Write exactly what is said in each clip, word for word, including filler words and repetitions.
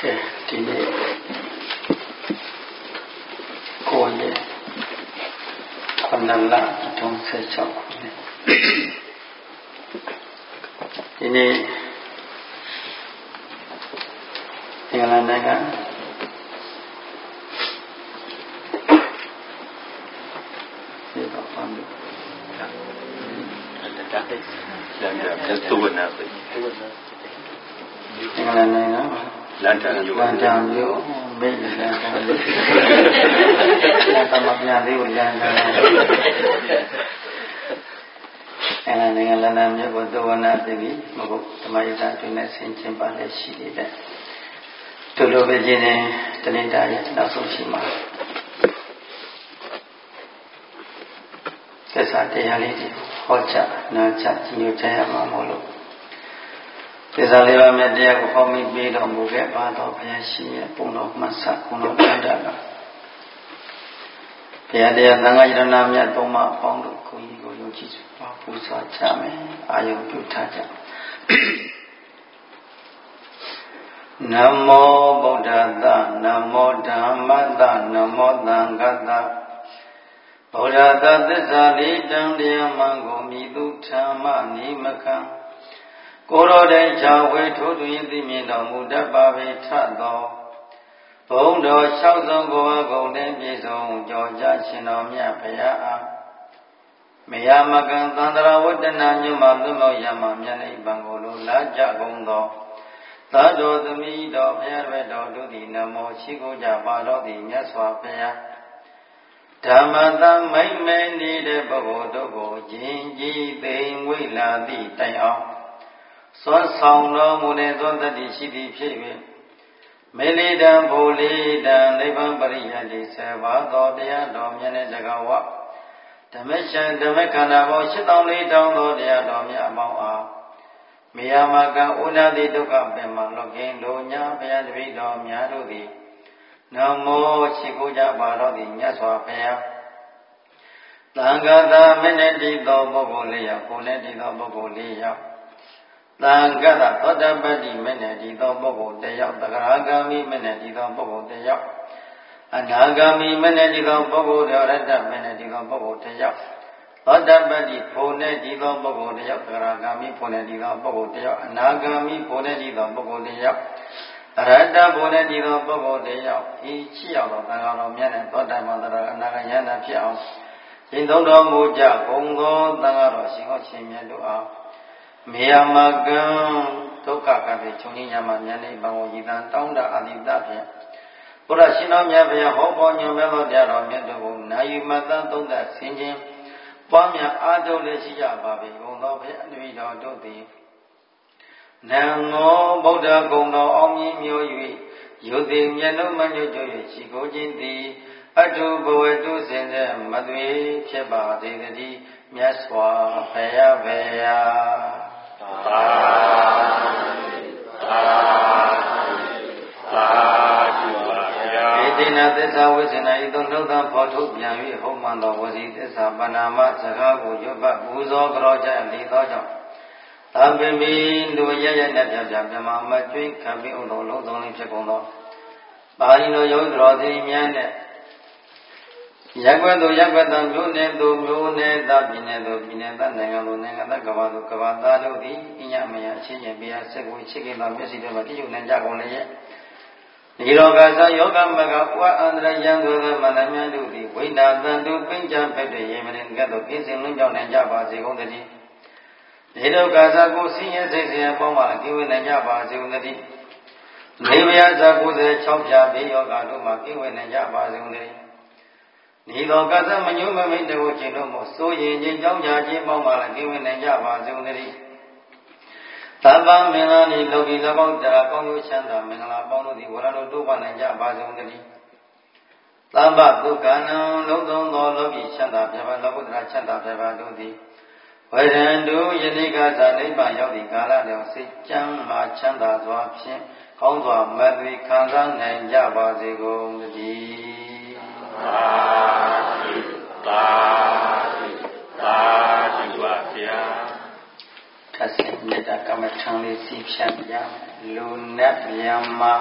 ကဲဒီနေ့ကိုယ်ရဲ့ခန္ဓာလာတုံးဆက်ချောက်ခုနှစ်ဒီနေ့အင်္ဂလန်နိုင်ငံဒီတော့ဖမ်းလို့အဲ့ဒါတက်လမ်းကတူဝနာပဲအင်္ဂလန်နိုင်ငံလန်တန်မျိုးလန်တန်မျိုးမိတ်လန်တန်မျိုးသမပြသေးကိုလန်တန်အဲနိုင်ငံလန်တန်မျိုးကိုသောဝနာသိပြီမဟုတ်ဓမ္မယုဒတွင်နဲ့ဆင်ခြင်ပါလက်ရှိနေတဲ့တို့လိုပဲခြင်းနဲ့တဏိတာရဲ့နောက်ဆုံးရှိမှာသက်စာတရားလေးတွေဟောကြားနာကြားညွှန်ကြားရမှာမို့လို့သစ္စာလေးပါးမြတ်တရားကိုဟောမိပေးတော်မူခဲ့ပါတော်ဘုရားရှင်ရဲ့ပုံတော်မှတ်စပုံတော်ပြတာကဘုရားတရားသံဃာယရဏမြတ်သုံးပါးအပေါင်းတို့ကိုကြီးကိုယုံကြည်စွာပူဇော်ကြမယ်အာယုံပြုထားကြနမောဗုဒ္ဓတနမောဓမ္မတနမောသံဃတဗုဒ္ဓတသစ္စာလေးတံတရားမှန်ကိုမြည်သူဓမ္မနိမခံကိုရောတိုင်ချဝေထိုးတွင်သိမြင်တော်မူတတ်ပါပေထသောဘုံတော်၆ဆုံးကိုအကုန်နဲ့ပြည့်စုံကြောကြရှင်တော်မြတ်ဘုရားအားမယမကံသန္တရာဝတ္တနာညမသွမောယမမြတ်နိဗ္ဗာန်ကိုလိုလားကြကုန်သောသာတော်သမီးတော်ဘုရားရဲ့တော်တို့သည်နမောရှိခိုးကြပါတော်သည်မြတ်စွာဘုရားဓမ္မတမိတ်မဲနေတဲ့ပုဂ္ဂိုလ်တို့ကိုယဉ်ကြည်သိမ်ဝိလာသည့်တိုင်အောင်စွမ်းဆောင်တော်မူတဲ့သောတတိရှိသည်ဖြစ်၍မေလိတံဘူလိတံနိဗ္ဗာန်ပရိယတိဆေဘာသောတရားတော်မြတ်နဲ့တကဝဓမ္မရှံဓမ္မခန္ဓာပေါင်းရှစ်သောင်းလေးတောင်းသောတရားတော်မြတ်အပေါင်းအားမေယမကံဥနာတိဒုက္ခပင်မလောကင်းတို့ညာဘုရားတပည့်တော်များတို့သည်နမောရှိခိုးကြပါတော်သည်မြတ်စွာဘုရားသံဃာသာမင်းနဲ့တည်သောပုဂ္ဂိုလ်လေးယောက်ကိုယ်နဲ့တည်သောပုဂ္ဂိုလ်လေးယောက်သံဃာသောတပတ္တိမင်းနဲ့တည်သောပုဂ္ဂိုလ်တစ်ယောက်သဂရဂามိမင်းနဲ့တည်သောပုဂ္ဂိုလ်တစ်ယောက်အနာဂามိမင်းနဲ့တည်သောပုဂ္ဂိုလ်ရတ္တမင်းနဲ့တည်သောပုဂ္ဂိုလ်တစ်ယောက်သောတပတ္တိဖို့နဲ့တည်သောပုဂ္ဂိုလ်တစ်ယောက်သဂရဂามိဖို့နဲ့တည်သောပုဂ္ဂိုလ်တစ်ယောက်အနာဂามိဖို့နဲ့တည်သောပုဂ္ဂိုလ်တစ်ယောက်အရတ္တဖို့နဲ့တည်သောပုဂ္ဂိုလ်တစ်ယောက်ဤရှိရောက်သောသံဃာတော်မြတ်နဲ့သောတပန်တရအနာဂယန္တာဖြစ်အောင်ရှင်သုံးတော်မူကြကုန်သောသံဃာတော်ရှင်ဟောရှင်မြတ်တို့အားမေယမကံဒုက္ခကံဖြင့်ချုပ်ငြိမ်းရမှမြတ်နိဗ္ဗာန်ကိုရည်တန်တောင်းတအာတိတဖြင့်ဘုရားရှင်တော်မြတ်ဘုရားဟောပေါ်ညွှန်ပြသောတရားတော်မြတ်တို့ကိုနာယူမတန်သုံးသပ်ဆင်ခြင်ပွားများအားထုတ်လည်းရှိကြပါပေကုန်သောဘုရားတပည့်တော်တို့သည်နမောဗုဒ္ဓဂုဏ်တော်အောင်မြင်မျိုး၍ယုတိမျက်နှုတ်မညွတ်ကြ၍ရှိခိုးခြင်းသည်အတုဘဝတုစင်တဲ့မသွေဖြစ်ပါစေတည်းမြတ်စွာဘုရားဘုရားသာသာသာဓုပါဗျာဣတိနာသစ္စာဝိဇ္ဇနာဤသို့နှုတ်သံဖော်ထုတ်ပြန်၍ဟုတ်မှန်သောဝစီသစ္စာပဏာမစကားကိုရွတ်ပတ်ပူဇော်ကြောကြလေသောကြောင့်သဗ္ဗမိလူရရနဲ့ပြပြပြမမကျွိခံပြီးဥတော်လုံးစုံလေးဖြစ်ကုန်သောပါဠိလိုယုတ်တော်သည်များနဲ့ရက်ွက်သို့ရက်ွက်သောမျိုးနယ်သို့မျိုးနယ်သာပြည်နယ်သို့ပြည်နယ်သာနိုင်ငံသို့နိုင်ငံသာကမ္ဘာသို့ကမ္ဘာသားတို့သည်အညမယအချင်းချင်းပြာဆက်ကိုချစ်ခင်သောမျက်စိတို့မှတိကျနိုင်ကြကုန်လည်းရဲ့ဒီရောဂါသောယောဂမကဝအန္တရယံသို့သောမန္တမြတ်တို့သည်ဝိညာတန်တုပိဉ္စဖက်တွေရေမရင်ကဲ့သို့ကင်းစင်လွင့်ကြောင်းနိုင်ကြပါစေကုန်သတည်းဒီရောဂါသောကိုဆင်းရဲစိတ်ဆင်းရဲပေါင်းပါကိဝေနိုင်ကြပါစေကုန်သတည်းနေဗျာသောကိုယ်စေ၆ဖြာဘေးယောဂါတို့မှကိဝေနိုင်ကြပါစေကုန်သတည်းဒီသောကသမညုမမိတ်တို့ခြင်းတို့မို့စိုးရင်ခြင်းကြောင်းကြခြင်းပေါင်းပါလည်းကိဝေနိုင်ကြပါစေကုန်သတည်းသဗ္ဗမင်္ဂလာဤလောကီ၎င်းတရားကောင်းကျိုးချမ်းသာမင်္ဂလာပေါင်းတို့သည်ဝရတို့တိုးပွားနိုင်ကြပါစေကုန်သတည်းသဗ္ဗဒုက္ခနံလုံးစုံသောလောကီချမ်းသာပြပါလောကုတ္တရာချမ်းသာပြပါတို့သည်ဝရံတုယတိကသာနိဗ္ဗာန်ရောက်သည့်ကာလတောင်စိတ်ချမ်းသာချမ်းသာစွာဖြင့်ကောင်းစွာမသွေခံစားနိုင်ကြပါစေကုန်သတည်းသာဓုသာဓုသာဓုပါဗျာထ Tasik neta kama changli si pyan ya lunet yama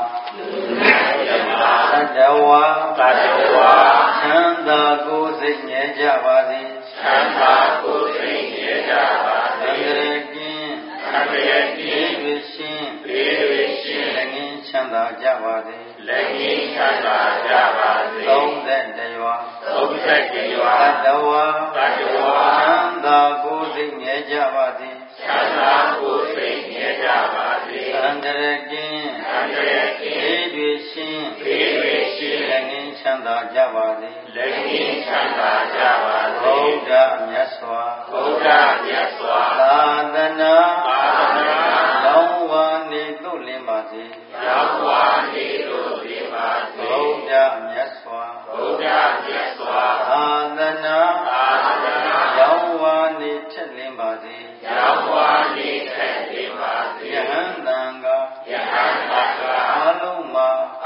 sadawa sadawa chanda ko sik nye ja ba si chanda ko sik nye ja ba si andrekin andrekin vishin vishin lengin chanda ja ba si lengin chanda ja ba si thong that dewa thong that dewa sadawa sadawa chanda ko sik nye ja ba si chanda ko sik nye ja ba si andrekin andrekin vishin vishin lengin chanda ja ba si lengin chanda ja ba si Buddha Myaswa Buddha Myaswa Sadhana Sadhana Lawa ni tu limba si Lawa ni tu limba si Buddha Myaswa Buddha Myaswa Sadhana Sadhana Lawa ni chet limba si Lawa ni chet limba si Yahantanga Yahantanga Aluma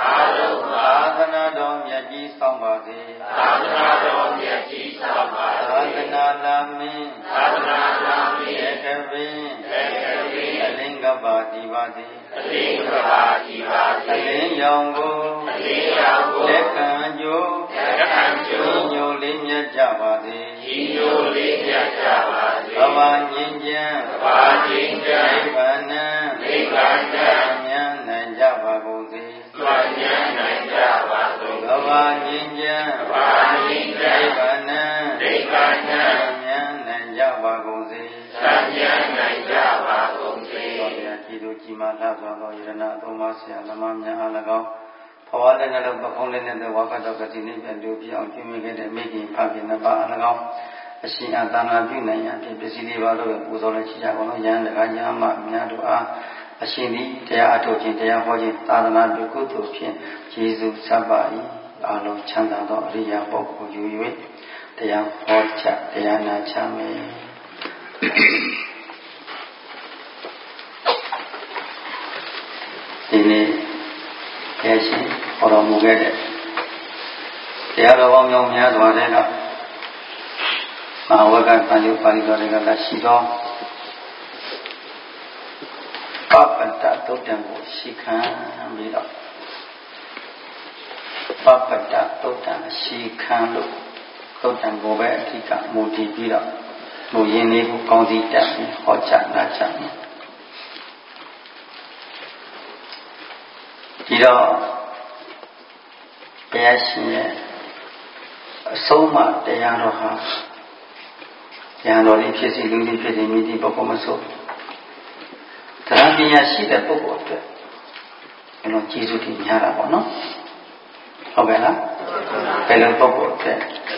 Aluma Sadhana dom yaji samba si Sadhana dom yaji samba Sadhana lamin Sadhana lamin Ekavin Ekavin Alingaba divadi Alingaba divadi Aling yonggo Aling yonggo Lekanjo Lekanjo Inyo linya javadi Inyo linya javadi Baba nyinjan Baba nyinjan Nivana Nivana Nyan nanjava gongsi Nyan nanjava gongsi Baba nyinjan Baba nyinjan Nivana Nivana Nyan nanjava gongsi Nyan nanjava gongsi จิตุจิมาလာစွာသောယရဏသုံးပါးဆရာသမားများအား၎င်းဘဝလည်းနဲ့ပခုံးလည်းနဲ့ဝါကတော်ကတိနိဗ္ဗာန်တို့ပြအောင်ကျင့်မိခဲ့တဲ့မိခင်ဖခင်နှစ်ပါးအား၎င်းအရှင်အသာနာပြုနိုင်ရန်ပစ္စည်းလေးပါးတို့ပူဇော်လည်းရှိကြကုန်သောယန္တကာညာမများတို့အားအရှင်သည်တရားအထုတ်ခြင်းတရားဟောခြင်းသာသနာပြုကုသိုလ်ဖြင့်ယေရှုစပ်ပါ၏အလုံးချမ်းသာသောအရိယာပုဂ္ဂိုလ်ယူ၍တရားဟောကြားတရားနာချမယ်ဒီနေ့ဘုရားရှင်ဟောတော်မူခဲ့တဲ့တရားတော်ပေါင်းများများစွာတဲ့ကမဟာဝကပဏိပါဠိတော်တွေကလည်းရှိသောပပတ္တသုတ်တံကိုရှိခံပြီးတော့ပပတ္တသုတ်တံရှိခံလို့သုတ်တံကိုပဲအဓိကမူတည်ပြီးတော့မူရင်းလေးကိုကောင်းစီတက်ပြီးဟောကြားနာကြားမယ်ဒီတော့ဘုရားရှင်ရဲ့အဆုံးအမတရားတော်ဟာတရားတော်လေးဖြစ်စီလူလေးဖြစ်စီမိတိပုဂ္ဂိုလ်မဆိုတရားပညာရှိတဲ့ပုဂ္ဂိုလ်အတွက်ဘယ်လိုကျေးဇူးတင်များတာပေါ့နော်ဟုတ်ကဲ့လားဘယ်လိုပုဂ္ဂိုလ်အတွက်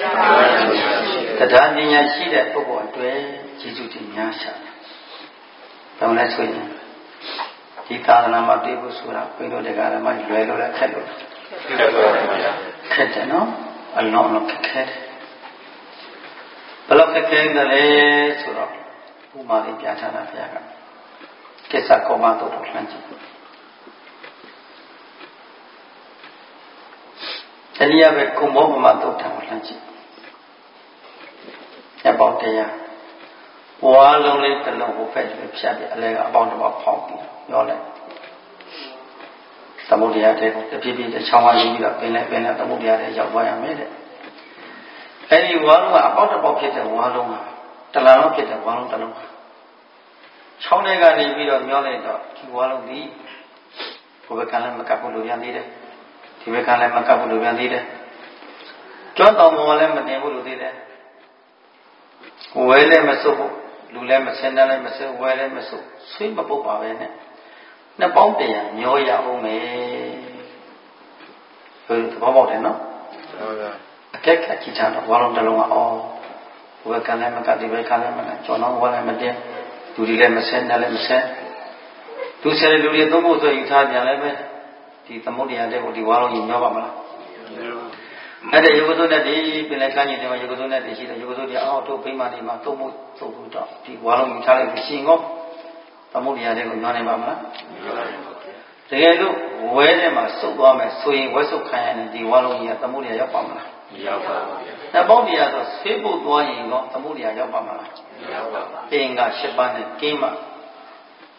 တရားပညာရှိတဲ့ပုဂ္ဂိုလ်အတွက်ကျေးဇူးတင်များရှာတယ်ဘယ်လိုလဲဆိုရင်ဒီသာသနာမှာတွေ့ဖို့ဆိုတာဘယ်လိုတက္ကရာမလွယ်လို့လည်းခက်လို့ခက်ပါဘူးဗျာခက်တယ်နော်အလုံးလုံးခက်ခဲတယ်ဘယ်လိုခက်ခဲတယ်လဲဆိုတော့ဥမာလေးပြထားတာဘုရားကကိစ္စကောမတော်တော်လှမ်းကြည့်တနည်းအားဖြင့်ကုမောပမတုတ်ထံကိုလှမ်းကြည့်အပေါင်းတရားဝါလုံးလေးတစ်လုံးကိုဖက်ပြီးဖြတ်ပြီးအလဲကအပေါင်းတစ်ပေါက်ဖောက်ပြီးပြောလိုက်သမုဒ္ဒရာတဲ့ကိုတဖြည်းဖြည်းချောင်းဝါးပြီးတော့ပင်လိုက်ပင်လိုက်သမုဒ္ဒရာတဲ့ရောက်သွားရမယ်တဲ့အဲဒီဝါလုံးကအပေါင်းတစ်ပေါက်ဖြစ်တဲ့ဝါလုံးကတလန်လုံးဖြစ်တဲ့ဝါလုံးတစ်လုံးချောင်းထဲကနေပြီးတော့မျောလိုက်တော့ဒီဝါလုံးဒီဘုဘကလည်းမကပ်ဘူးလို့ပြန်သေးတယ်ဒီဘက်ကလည်းမကပ်ဘူးလို့ပြန်သေးတယ်ကျွမ်းတော်မောလည်းမတင်ဘူးလို့သေးတယ်ဝဲလည်းမစုပ်ဘူးလူလည်းမစင်တယ်လည်းမစဝဲလည်းမစုပ်ဆွေးမပုတ်ပါပဲနဲ့နှစ်ပေါင်းတရာမျောရအောင်မယ်ဘယ်လိုဘောပေါက်တယ်နော်ဟုတ်ပါအကက်ကကြည့်ချတော့ဝါလုံးတစ်လုံးကအော်ဘုဘကလည်းမကပ်ဒီဘက်ကလည်းမကပ်ကျွမ်းတော်ဝဲလည်းမတင်လူတွေလည်းမစင်တယ်လည်းမစင်သူဆယ်လူတွေသုံးဖို့ဆိုယူထားကြလည်းပဲဒီသမုဒ္ဒရာတဲ့ကိုဒီဝါလုံးကြီးမျောပါမလားအဲ့ဒါယောဂသုတ်နဲ့ဒီပင်လယ်ကမ်းခြေတွေမှာယောဂသုတ်နဲ့တရှိတယ်ယောဂသုတ်တွေအောက်ထုတ်ဖိမှတွေမှာသုံးဖို့သုံးဖို့တော့ဒီဝါလုံးယူထားလိုက်ပြီးရှင်ကောသမုဒ္ဒရာတဲ့ကိုမျောနိုင်ပါမလားတကယ်လို့ဝဲထဲမှာစုပ်သွားမယ်ဆိုရင်ဝဲစုပ်ခံရရင်ဒီဝါလုံးကြီးကသမုဒ္ဒရာရောက်ပါမလားမရောက်ပါဘူးဗျာ။နှစ်ပေါင်းတရားဆိုဆေးဖို့သွားရင်တော့သမုဒ္ဒရာရောက်ပါမလားမရောက်ပါဘူး။အင်္ဂါ၈ပါးနဲ့ကင်းမှ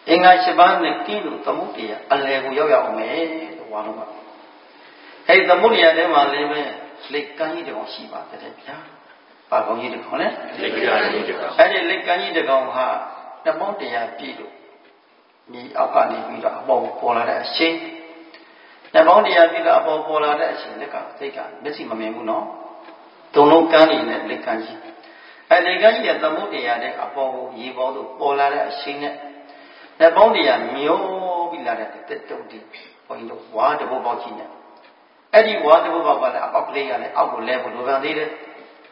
အင်္ဂါ၈ပါးနဲ့ကင်းလို့သမုဒ္ဒရာအလယ်ကိုရောက်ရအောင်မယ်လို့ဝါလုံးကအဲ့သမုဒ္ဒရာထဲမှာလည်းပဲလက်ကမ်းကြီးတစ်ကောင်ရှိပါတယ်ဗျာပါကောင်းကြီးတစ်ကောင်လေလက်ကမ်းကြီးတစ်ကောင်အဲ့ဒီလက်ကမ်းကြီးတစ်ကောင်ဟာတပေါင်းတရားပြည့်လို့မြေအောက်ကနေပြီးတော့အပေါ်ပေါ်လာတဲ့အရှိန်တပေါင်းတရားပြည့်တော့အပေါ်ပေါ်လာတဲ့အရှိန်လက်ကစိတ်ကမျက်စိမမြင်ဘူးနော်တုံလုံးကမ်းနေနဲ့လက်ကမ်းကြီးအဲ့လက်ကမ်းကြီးရဲ့သမုဒ္ဒရာနဲ့အပေါ်ကိုရေပေါ်သို့ပေါ်လာတဲ့အရှိန်နဲ့တပေါင်းတရားမျောပြီးလာတဲ့တက်တုတ်တိဘုန်းကြီးတို့ဝါတဘောပေါက်ကြီးနဲ့အဲ့ဒီဝါတဘောပေါက်ကလည်းအပေါက်ကလေးကလည်းအောက်ကိုလဲဖို့လိုပန်သေးတယ်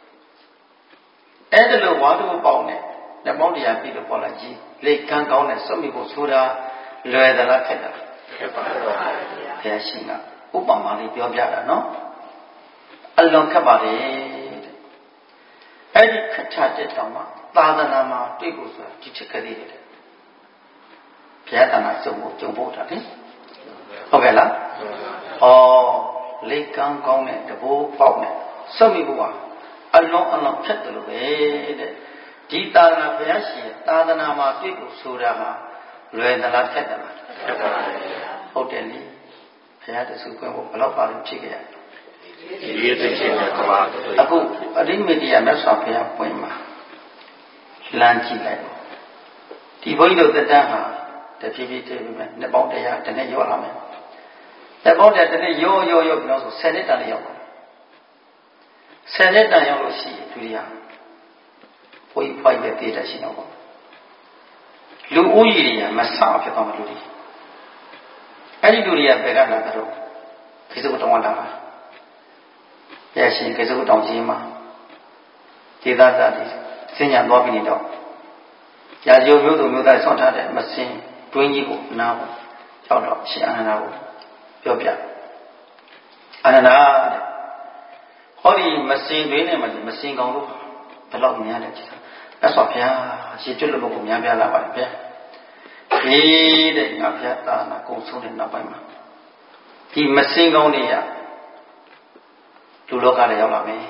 အဲ့ဒါလိုဝါတဘောပေါက်နဲ့တပေါင်းတရားပြည့်လို့ပေါ်လာကြီးလက်ကမ်းကောင်းနဲ့စွတ်မိဖို့ဆိုတာလွယ်သလားခက်သလားခက်ပါပါဘုရားရှင်ကဥပမာလေးပြောပြတာနော်အလွန်ခက်ပါတယ်တဲ့အဲ့ဒီခက်ချတဲ့တောင်မှသာသနာမှာတွေ့ဖို့ဆိုတာဒီချက်ကလေးတဲ့ဘုရားတဏ္ဍာစုံကိုကြုံဖို့တာလေဟုတ်ကဲ့လားဩလက်ကမ်းကောင်းတဲ့တဘိုးပေါက်နဲ့စွတ်မိဖို့ကအလွန်အလွန်ခက်တယ်လို့ပဲတဲ့ဒီသာသနာဘုရားရှင်သာသနာမှာတွေ့ဖို့ဆိုတာဟာလွယ်သလားခက်သလားခက်ပါဘူးဟုတ်တယ်လေဘုရားတဆူခွင့်ဖို့ဘယ်တော့ပါလို့ဖြစ်ကြရဒီရည်သိချင်းနဲ့ကဘာအခုအရိမတိယမြတ်စွာဘုရားပွင့်မှာလမ်းကြည့်လိုက်ဒီဘုန်းကြီးတို့သက်တမ်းဟာတဖြည်းဖြည်းတည်းပြီးမယ်နှစ်ပေါင်းတရားတစ်နှစ်ရောလာမယ်နှစ်ပေါင်းတရားတစ်နှစ်ရောရောရောပြောဆိုဆယ်နှစ်တန်လေးရောက်ပါဆယ်နှစ်တန်ရောက်လို့ရှိရင်ဒုတိယဘုရားဖိုက်တဲ့တေးတရှိတော့ပေါ့လူဦးရေတွေကမဆဖြစ်သွားမလို့ဒီအဲ့ဒီလူတွေကဘယ်ကလာကြတော့ခေစုတောင်းလာတာရရှင်ခေစုတောင်းခြင်းမှာဒေသသားတွေစဉ္ညာသွားပြီးနေတော့ရာဇဝမျိုးသူမျိုးသားဆွန့်ထားတဲ့မစင်တွင်းကြီးကိုနားဖို့ရောက်တော့ရှင်အာနန္ဒာကိုပြောပြအာနန္ဒာတဲ့ဟောဒီမစင်တွင်းနဲ့မစင်ကောင်တို့ဘယ်လောက်များလဲကြည့်အဲ့ဆိုဘုရားရေကျွတ်လို့ကိုများပြလာပါတယ်ဗျာဒီတဲ့ငါဘုရားသာနာကုံဆုံးတဲ့နောက်ပိုင်းမှာဒီမစင်ကောင်းတွေရလူလောကလည်းရောက်လာမယ်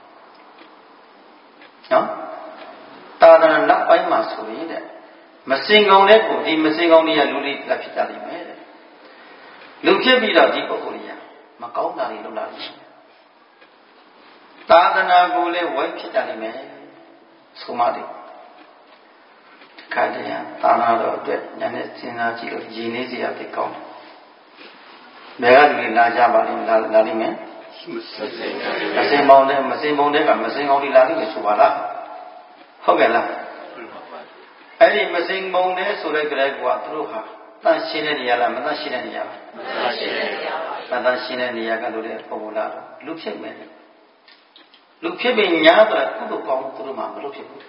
နော်သာသနာနောက်ပိုင်းမှာဆိုရင်တဲ့မစင်ကောင်းတဲ့ကိုဒီမစင်ကောင်းတွေကလူလေးလက်ဖြစ်ကြလိမ့်မယ်တဲ့လူဖြစ်ပြီးတော့ဒီပုဂ္ဂိုလ်ကြီးမကောင်းတာတွေလုပ်လာလိမ့်မယ်သာသနာကိုလည်းဝိုင်းဖြစ်ကြလိမ့်မယ်ဆိုမှတယ်ခါတည်းသာနာတော်အတွက်ညာနဲ့စဉ်းစားကြည့်လို့ရည်နေစရာသိကောင်းတယ်ဘယ်ကလူတွေလာကြပါလိမ့်လာလာလိမ့်မယ်မစင်ပေါင်းတဲ့မစင်ပေါင်းတဲ့ကမစင်ကောင်းတွေလာလိမ့်မယ်ဆိုပါလားဟုတ်ကဲ့လားအဲ့ဒီမစင်ပေါင်းတဲ့ဆိုတဲ့ကြဲကွာသူတို့ဟာတန်ရှင်းတဲ့နေရာလားမတန်ရှင်းတဲ့နေရာလားမတန်ရှင်းတဲ့နေရာပါမတန်ရှင်းတဲ့နေရာကလို့တဲ့ပုံပေါ်လာတော့လူဖြစ်မယ်လူဖြစ်ပြီးညာတော့ကုသိုလ်ကောင်းသူတို့မှမလုပ်ဖြစ်ဘူး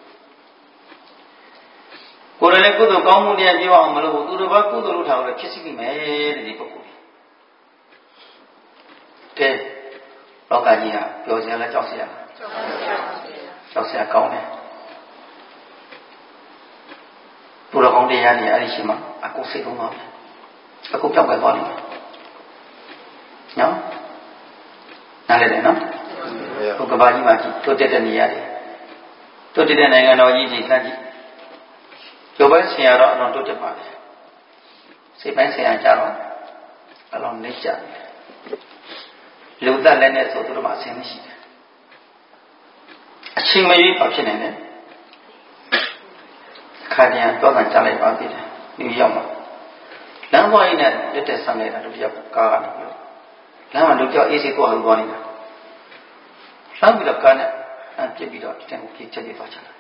ကိုယ်လည်းကုသိုလ်ကောင်းမှုတရားပြောအောင်မလုပ်ဘူးသူတို့ကကုသိုလ်လုပ်ထားလို့ဖြစ်စီပြီမယ်တဲ့ဒီပုဂ္ဂိုလ်တဲ့လောကကြီးဟာပြောစရာလားကြောက်စရာလားကြောက်စရာကောင်းတယ်သူတော်ကောင်းတရားတွေအဲ့ဒီရှိမှအကုစိတ်လုံးပါပဲအကုပြောက်ပဲသွားလိမ့်မယ်နော်နားလည်တယ်နော်ဘုကဘာကြီးမှာတိုးတက်တဲ့နေရာတွေတိုးတက်တဲ့နိုင်ငံတော်ကြီးကြီးလှမ်းကြည့်ရုပ်ပိုင်းဆင်ရတော့အလုံးတိုးတက်ပါလေစိတ်ပိုင်းဆင်ရကြတော့အလုံးနေကြလူသက်လည်းနဲ့ဆိုသူတို့မှအဆင်မရှိတယ်အချိန်မရွေးပါဖြစ်နေတယ်ခါတည်းတော့ကန်ကြားလိုက်ပါသေးတယ်new yorkမှာလမ်းပေါ်ရင်းနဲ့လက်တက်ဆမ်းနေတာတို့ပြောကားကနေပြီးလမ်းမှာတို့ပြောအေးစိကိုအောင်သွားနေတာလမ်းပြီးတော့ကားနဲ့အပြစ်ပြီးတော့တန်ကိုပြစ်ချက်ပြသွားချင်တယ်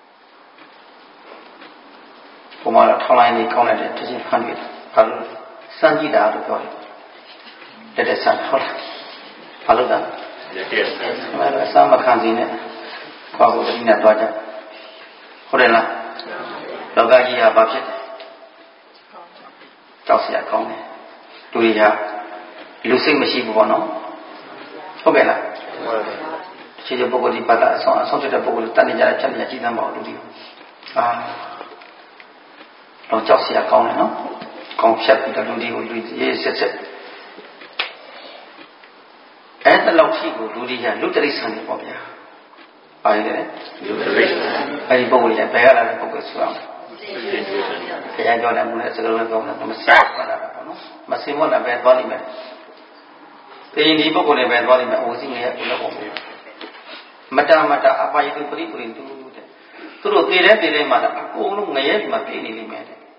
ဘုမလာထောင်းလိုက်နေကောင်းလိုက်တဲ့တခြင်းဖမ်းပြီးဘာလို့စမ်းကြည့်တာလို့ပြောတယ်လက်တက်ဆမ်းဟုတ်လားဘာလို့လဲလက်တက်ဆမ်းအဲ့ဒါအစမ်းမခံစီနဲ့ဘာလို့ဒီနဲ့သွားကြဟုတ်တယ်လားလောကကြီးဟာဘာဖြစ်လဲကြောက်စရာကောင်းတယ်လူတွေဟာလူစိတ်မရှိဘူးပေါ့နော်ဟုတ်ကဲ့လားခြေချပုဂ္ဂိုလ်ဒီပါဒအဆောင်အဆောင်တဲ့ပုဂ္ဂိုလ်တတ်နေကြတဲ့ချက်မြတ်ကြီးသမ်းပါလူတွေအာတော့ကြောက်စရာကောင်းတယ်နော်ကောင်းဖြတ်ပြီးတော့လူတွေကိုလူရေးဆက်ဆက်အဲ့တလောက်ရှိကိုလူတွေကလူတရိษံနေပေါ့ဗျာပါလေလူတရိษံအဲ့ဒီပုဂ္ဂိုလ်ကဘယ်ကလာတဲ့ပုဂ္ဂိုလ်ဆိုအောင်ဘုရားကြောင့်လည်းမနဲ့စကားလုံးကောင်းတာမစင်မလာတာပေါ့နော်မစင်မလာပဲသွားလိမ့်မယ်တင်းဒီပုဂ္ဂိုလ်လည်းပဲသွားလိမ့်မယ်အိုစီငယ်ဘုရားပေါ့မတမတအပါယတုပရိပရိတုတဲ့သူတို့သေတဲ့သေတဲ့မှာအကုန်လုံးငရဲဒီမှာပြည့်နေလိမ့်မယ်တဲ့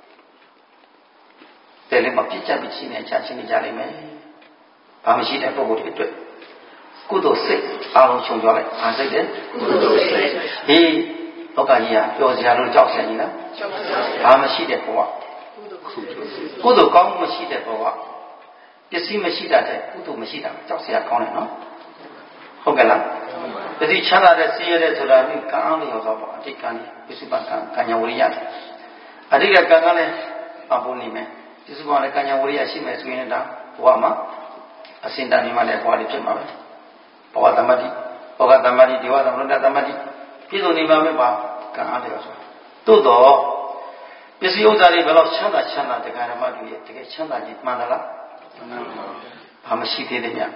တယ်လည်းမပြစ်ချပြချင်းနဲ့ချချင်းနေကြလိမ့်မယ်ဘာမှရှိတဲ့ပုဂ္ဂိုလ်တွေအတွက်ကုသိုလ်စိတ်အားလုံးခြုံကြလိုက်အားစိတ်တဲ့ကုသိုလ်စိတ်ဟေးလောကကြီးကပျော်စရာလို့ကြောက်စရာကြီးလားဘာမှရှိတဲ့ဘဝကုသိုလ်ကောင်းမှုမရှိတဲ့ဘဝပစ္စည်းမရှိတတ်တဲ့ကုသိုလ်မရှိတာကြောက်စရာကောင်းတယ်နော်ဟုတ်ကဲ့လားပစ္စည်းချမ်းသာတဲ့ဆင်းရဲတဲ့ဆိုတာကကံအားလျော်သောပေါ့အတိတ်ကံပစ္စည်းပံကံကံညာဝရိယအတိတ်ကကံကလည်းအပူနေမယ်ပစ္စည်းပံလည်းကံညာဝရိယရှိမယ်ဆိုရင်တော့ဘဝမှာအစင်တန်နေမှလည်းဘဝတွေဖြစ်မှာပဲဘဝသမတိဘဝသမတိဒီဝသမရုဒ္ဒသမတိပြည့်စုံနေမှာပဲပါကံအားလျော်ဆိုသို့တော့ပစ္စည်းဥစ္စာတွေဘယ်တော့ချမ်းသာချမ်းသာတရားဓမ္မတွေရဲ့တကယ်ချမ်းသာခြင်းမှန်သလားဘာမှရှိသေးတယ်ဗျ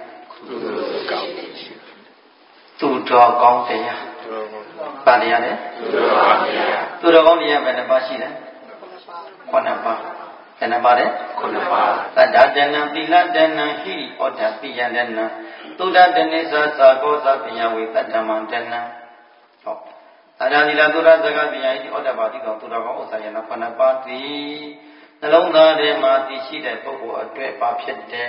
သူတော်ကောင်းတရားပါတရားလေသူတော်ကောင်းတရားပဲနှစ်ပါးရှိတယ်ခုနှစ်ပါးဘယ်နှပါးလဲခုနှစ်ပါးသတ္တတဏံသီလတဏံဟိဩတ္တပိယတဏံသုဒ္ဓတနိသသာကောသပညာဝေတ္တမံတဏံဟောအရာဒီလာသုဒ္ဓသကပညာဟိဩတ္တပါတိတော်သူတော်ကောင်းဥစ္စာယနာခုနှစ်ပါးသည်နှလုံးသားထဲမှာသိရှိတဲ့ပုဂ္ဂိုလ်အတွက်ပါဖြစ်တဲ့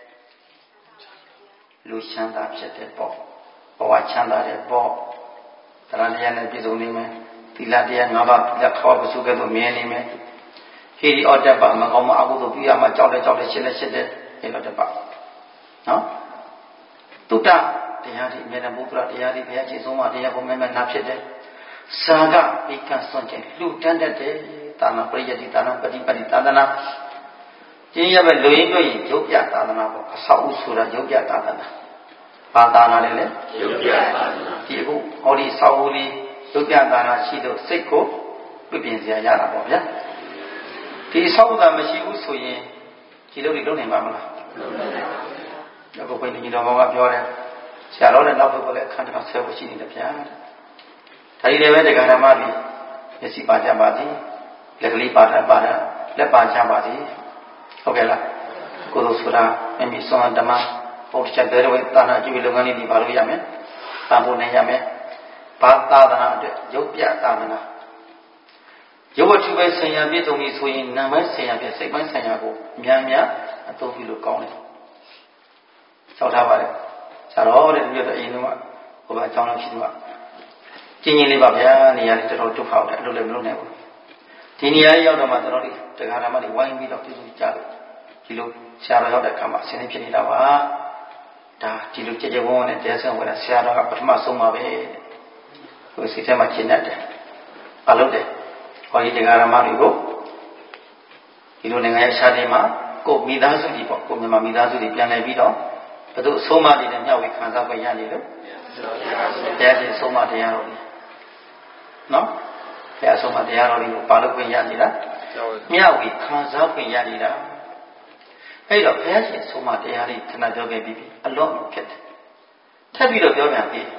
လူချမ်းသာဖြစ်တဲ့ပေါ့ဘဝချမ်းသာတဲ့ပေါ့တရားတရားနဲ့ပြည့်စုံနေမယ်သီလတရား၅ပါးလက်ခေါ်ပစုကဲ့သို့မြင်နေမယ်ဟိရိဩတ္တပမကောင်းမအကုသိုလ်ပြုရမှာကြောက်တယ်ကြောက်တယ်ရှင်းတယ်ရှင်းတယ်ဟိရိဩတ္တပနော်တုတ္တတရားဒီအမြဲတမ်းဘုရားတရားဒီဘုရားရှင်ဆုံးမတရားကိုမဲမဲနာဖြစ်တယ်စာကဧကစွန့်တယ်လူတန်းတတ်တယ်သာနာပရိယတိသာနာပฏิပတိသာသနာကျင်းရပဲလူရင်းတို့ရုပ်ပြသာသနာပေါ့အဆောက်အဦဆိုတာရုပ်ပြသာသနာဘာသာနာလဲလေရုပ်ပြသာသနာဒီအခုဟောဒီဆောက်အဦလေးရုပ်ပြသာသနာရှိတော့စိတ်ကိုပြပြင်စရာရတာပေါ့ဗျာဒီဆောက်အဦသာမရှိဘူးဆိုရင်ဒီလိုတွေလုပ်နိုင်ပါမလားလုပ်နိုင်ပါဘူးအခုဘယ်လိုတော်ကောင်ကပြောတယ်ဆရာတော်လည်းနောက်ဘက်ကလည်းအခန်းတစ်ခါဆဲဖို့ရှိနေတယ်ဗျာဒါကြီးလည်းပဲတရားဓမ္မတွေမျက်စိပါကြပါသည်လက်ကလေးပါတာပါတာလက်ပါကြပါသည်ဟုတ်ကဲ့လားကိုယ်တို့ဆိုတာမိမိစွမ်းဓမ္မပုဒ်ချက်တွေဝေတာနာကြည့်လုပ်ငန်းလေးတွေပါလို့ရမယ်။တန်ဖိုးနိုင်ရမယ်။ဘာသာသနာအတွက်ရုပ်ပြသာသနာရုပ်ဝတ္ထုပဲဆင်ရပြည့်စုံပြီဆိုရင်နာမ်ပဲဆင်ရပြစိတ်ပိုင်းဆင်ရကိုအများများအသုံးပြုလို့ကောင်းတယ်။ဆောက်ထားပါလေ။ဆရာတော်တဲ့ဒီလိုတော့အရင်ကဟိုကအကြောင်းလောက်ရှိတော့ကျင်းချင်းလေးပါဗျာနေရာလေးတော်တော်ဒုက္ခတယ်အဲ့လိုလည်းမလုပ်နိုင်ဘူး။ဒီနေရာရောက်တော့မှတော်တော်လေးတရားဓမ္မတွေဝိုင်းပြီးတော့ပြည့်စုံကြလို့ဒီလိုဆရာတော်ရောက်တဲ့အခါမှာဆင်းနေဖြစ်နေတာပါဒါဒီလိုကြည်ကြဝန်းနဲ့တရားဆောင်ဝယ်တာဆရာတော်ကပထမဆုံးပါပဲဟိုစိတ်ထဲမှာရှင်းတတ်တယ်အလုပ်တယ်ဟောဒီတရားဓမ္မတွေကိုဒီလိုနိုင်ငံရဲ့ရှားတွေမှာကိုမိသားစုတွေပေါ့ကိုမြန်မာမိသားစုတွေပြန်လည်ပြီးတော့ဘယ်သူအဆုံးမတွေနဲ့မျှဝေခံစားပွဲရနေလို့တရားရှင်ဆုံးမတရားတော်တွေနော်တရားဆုံးမတရားတော်တွေကိုပါလို့ခွင့်ရနေတာမျှဝေခံစားခွင့်ရနေတာအဲ့တော့ဘုရားရှင်ဆုံးမတရားလေးခဏပြောခဲ့ပြီးပြီအလွန်ဖြစ်တယ်ထပ်ပြီးတော့ပြောပြန်ပြီ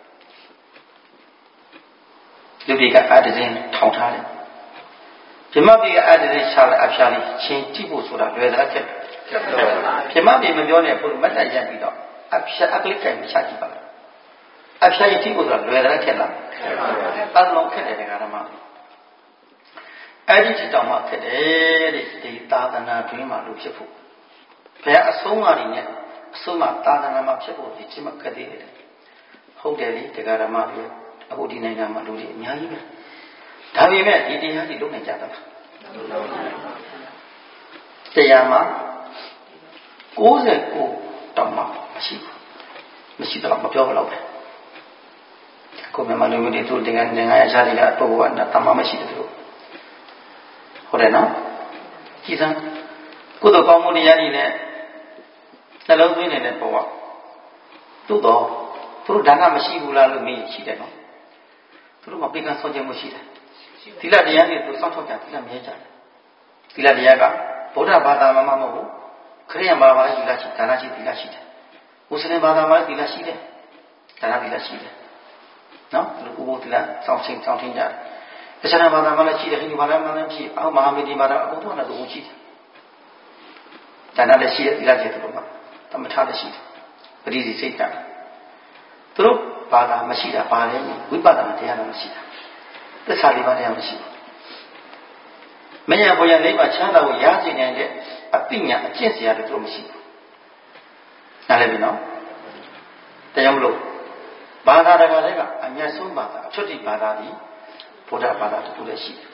လူတွေကအတ္တဇင်းထောင်ထားတယ်ပြမပြေကအတ္တဇင်းရှာလိုက်အဖျားလေးချင်းကြည့်ဖို့ဆိုတာလွယ်သလားခက်ပြမပြေမပြောနဲ့ဘုရားမတ်တက်ရပြီးတော့အဖျားအကလိကံချကြည့်ပါအဖျားကြီးကြည့်ဖို့ဆိုတာလွယ်သလားခက်လားအလုံးခက်တယ်တရားဓမ္မအဲ့ဒီจิตတော်မှာခက်တယ်တဲ့ဒီသာသနာတွင်မှာလို့ဖြစ်ဖို့ဘုရားအဆုံးအမတွေနဲ့အဆုံးအမသာသနာမှာဖြစ်ဖို့ဒီချင်းမှာခက်သေးတယ်ဟုတ်တယ်လေတရားဓမ္မတွေအခုဒီနိုင်ငံမှာလူတွေအများကြီးပဲဒါပေမဲ့ဒီတရားတွေလုပ်နိုင်ကြသလားတရားမှာကိုးဆယ်ကိုတောင်မှမရှိဘူးမရှိတော့မပြောဘလို့ပဲအခုမြန်မာလူမျိုးတွေသူတရားနိုင်ငံအခြားတွေကအတော့ကတမမရှိတယ်သူဟုတ်တယ်နော်ကြည်စမ်းကုသိုလ်ကောင်းမှုတရားတွေနဲ့နှလုံးသွင်းနေတဲ့ဘဝသို့တော့သူတို့ဒါနမရှိဘူးလားလို့မေးရှိတယ်နော်သူတို့မပိကံဆောင်းခြင်းမရှိတယ်သီလတရားတွေသူစောင့်ထောက်ကြသီလမြဲကြတယ်သီလတရားကဗုဒ္ဓဘာသာမှာမဟုတ်ဘူးခရစ်ယာန်ဘာသာမှာသီလရှိဒါနရှိသီလရှိတယ်မွတ်စလင်ဘာသာမှာသီလရှိတယ်ဒါနသီလရှိတယ်နော်သူတို့ဥပုသ္တလစောင့်ချင်းစောင့်ထင်းကြတယ်တခြားဘာသာမှလည်းရှိတယ်ဟိန္ဒူဘာသာမှလည်းရှိအောက်မဟာမေဒီဘာသာအကုန်လုံးကလည်းရှိတယ်ဒါနဲ့လည်းရှိတဲ့သီလကျေသူတို့မှာသမထလည်းရှိတယ်ပရိသေစိတ်ကသူတို့ဘာသာမရှိတာပါလေဝိပဿနာတရားတော့မရှိတာသစ္စာလေးပါးတရားမရှိဘူးမညာဘုရားလေးပါချမ်းသာကိုရရှိနေတဲ့အပညာအကျင့်စရာတွေသူတို့မရှိဘူးနားလည်ပြီနော်တရားမလို့ဘာသာတကာတွေကအမျက်ဆုံးဘာသာအချွတ်တိဘာသာဒီဘုရားဘာသာတစ်ခုလည်းရှိတယ်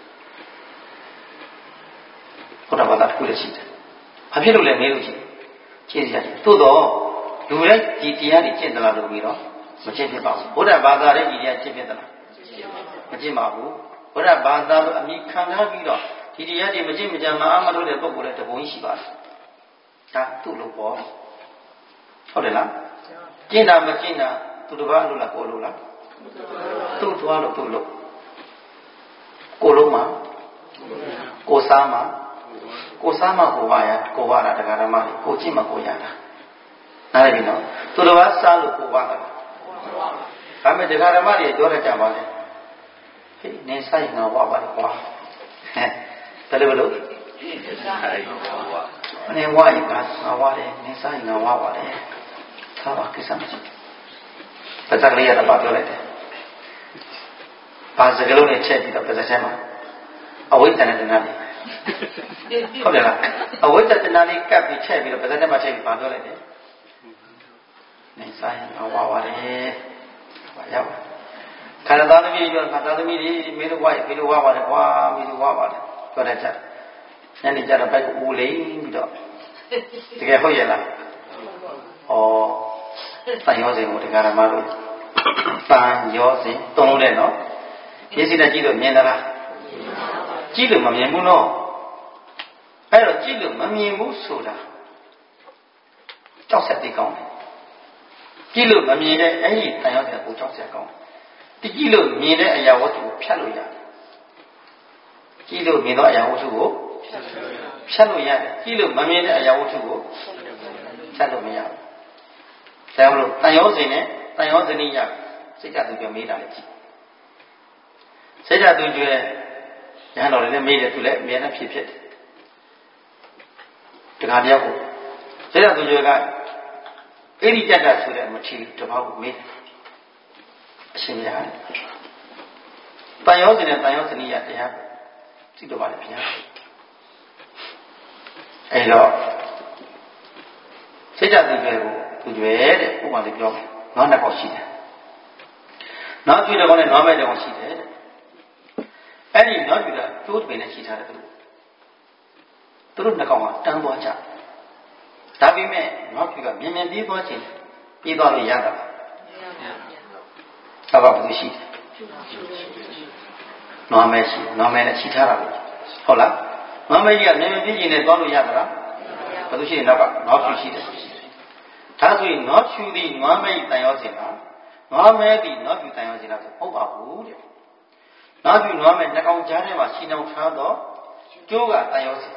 ဘုရားဘာသာတစ်ခုလည်းရှိတယ်ဘာဖြစ်လို့လဲမေးလို့ရှိရင်ကျင့်စရာသို့တော့လူတိုင်းဒီတရားတွေကျင့်သလားလို့ပြီးတော့မကျင့်ဖြစ်ပါဘူးဘုရားဘာသာရဲ့ဒီတရားကျင့်ဖြစ်သလားမကျင့်ပါဘူးဘုရားဘာသာလို့အမိခံထားပြီးတော့ဒီတရားတွေမကျင့်မကြံမအားမလို့တဲ့ပုဂ္ဂိုလ်လည်းတပုံရှိပါတယ်ဒါသူ့လို့ပေါ့ဟုတ်တယ်လားကျင့်တာမကျင့်တာသူတစ်ပါးလို့လားကိုလို့လားသူ့သွားလို့သူ့လို့ကိုလုံးမှာကိုစားမှာကိုစားမှာကိုဝါရကိုဝါတာတရားဓမ္မတွေကိုကြည့်မှာကိုရတာနားလည်ပြီနော်သူတစ်ပါးစားလို့ကိုဝါတာဒါမဲ့တရားဓမ္မတွေပြောရကြပါလေဟေးနေဆိုင်ငါဝါပါလေကွာဟဲ့ဘယ်လိုဘယ်လိုနေဝါရင်ကငါဝါတယ်နေဆိုင်ငါဝါပါတယ်သာပါကိစ္စမရှိပဇက်ကလေးရတာပြောလိုက်တယ်ဘာစကလုံးနဲ့ချက်ပြီးတော့ပဇက်ထဲမှာအဝိဇ္ဇာနဲ့တဏှာလေးဟုတ်တယ်လားအဝိဇ္ဇာတဏှာလေးကပ်ပြီးချက်ပြီးတော့ပဇက်ထဲမှာချက်ပြီးဘာပြောလိုက်တယ်နေဆိုင်ငါဝါပါတယ်ဘာရောက်ခန္ဓာသားသမီးပြောခန္ဓာသမီးဒီမင်းတို့ဝါရမင်းတို့ဝါပါတယ်ကွာမင်းတို့ဝါပါတယ်ပြောတတ်ကြညနေကျတော့ဘိုက်ကိုဦးလိမ့်ပြီးတော့တကယ်ဟုတ်ရဲ့လားဩတန်ရောစဉ်ကိုတရားဓမ္မတို့တန်ရောစဉ်သုံးလို့တဲ့နော်ရေးစီနဲ့ကြည့်လို့မြင်သလားကြည့်လို့မမြင်ဘူးနော်အဲ့တော့ကြည့်လို့မမြင်ဘူးဆိုတာကြောက်ဆက်သိကောင်းတယ်ကြည့်လို့မမြင်တဲ့အဲ့ဒီတန်ရောစဉ်ကိုကြောက်ဆက်ကောင်းတယ်ဒီကြည့်လို့မြင်တဲ့အရာဝတ္ထုကိုဖြတ်လို့ရတယ်ကြည့်လို့မြင်သောအရာဝတ္ထုကိုဖြတ်လို့ရတယ်ကြည့်လို့မမြင်တဲ့အရာဝတ္ထုကိုဖြတ်လို့မရဘူးဒါကြောင့်လို့တန်ရောစဉ်နဲ့တန်ရောဇနိယစိတ်ဓာတ်သူပြောမေးတာလေကြည့်စိတ်ဓာတ်သူကျွဲရဟန်းတော်လည်းမေးတယ်သူလည်းအမြဲတမ်းဖြစ်ဖြစ်တယ်တခါတယောက်ကိုစိတ်ဓာတ်သူကျွဲကအဲ့ဒီကြက်တာဆိုတဲ့မချီတစ်ပေါက်ကိုမေးတယ်အရှင်ဘုရားတန်ရောစဉ်နဲ့တန်ရောဇနိယတရားသိတော့ပါလေဘုရားအဲ့တော့စိတ်ဓာတ်သူကျွဲကိုသူကျွဲတဲ့ဥပမာလေးပြောမယ်နောက်နှစ်ပေါက်ရှိတယ်နောက်ကြည့်တော့လည်းနွားမဲ့တောင်ရှိတယ်အဲ့ဒီနောက်ကြည့်တာတိုးပင်နဲ့ရှိထားတယ်သူတို့သူတို့နှစ်ကောင်ကတန်းသွားကြဒါပေမဲ့နောက်ကြည့်ကမြင်မြင်ပြေးသွားခြင်းပြေးသွားလို့ရတာပါဘာဘာဘူးရှိတယ်နွားမဲ့ရှိနွားမဲ့နဲ့ရှိထားတာဟုတ်လားနွားမဲ့ကြီးကမြင်မြင်ပြေးခြင်းနဲ့သွားလို့ရတာလားဘာလို့ရှိရင်နောက်ကနောက်ကြည့်ရှိတယ်ဒါဆိုရင်နောက်ချူသည်နွားမဲ့တန်ရောစင်လားနွားမဲသည်နောက်ပြူတန်ရောစင်လားဆိုဟုတ်ပါဘူးတဲ့နောက်ပြူနွားမဲနှကောင်ကြားထဲမှာရှင်းအောင်ထားတော့ကျိုးကတန်ရောစင်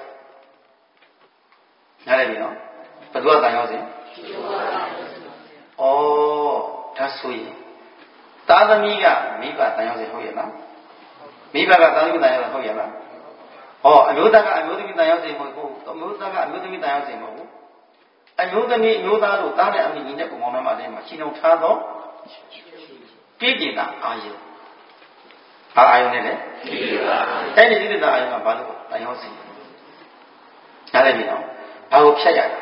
နားလည်ပြီနော်ဘယ်သူကတန်ရောစင်ကျိုးကတန်ရောစင်ဩဒါဆိုရင်သားသမီးကမိဘတန်ရောစင်ဟုတ်ရဲ့လားမိဘကသားသမီးတန်ရောစင်ဟုတ်ရဲ့လားဩအမျိုးသားကအမျိုးသမီးတန်ရောစင်မဟုတ်ဘူးအမျိုးသားကအမျိုးသမီးတန်ရောစင်မဟုတ်ဘူးအမျိုးသမီးအမျိုးသားတို့တားတဲ့အမိညီတဲ့ပုံပေါ်မှာလည်းမှာရှင်းအောင်ထားတော့ပြည့်ကျင်တာအာယုဘာအာယုနဲ့လဲအဲ့ဒီပြည့်ကျင်တာအာယုကဘာလို့တန်ရောစီနားလည်ပြီနော်ဘာကိုဖြတ်ရတာ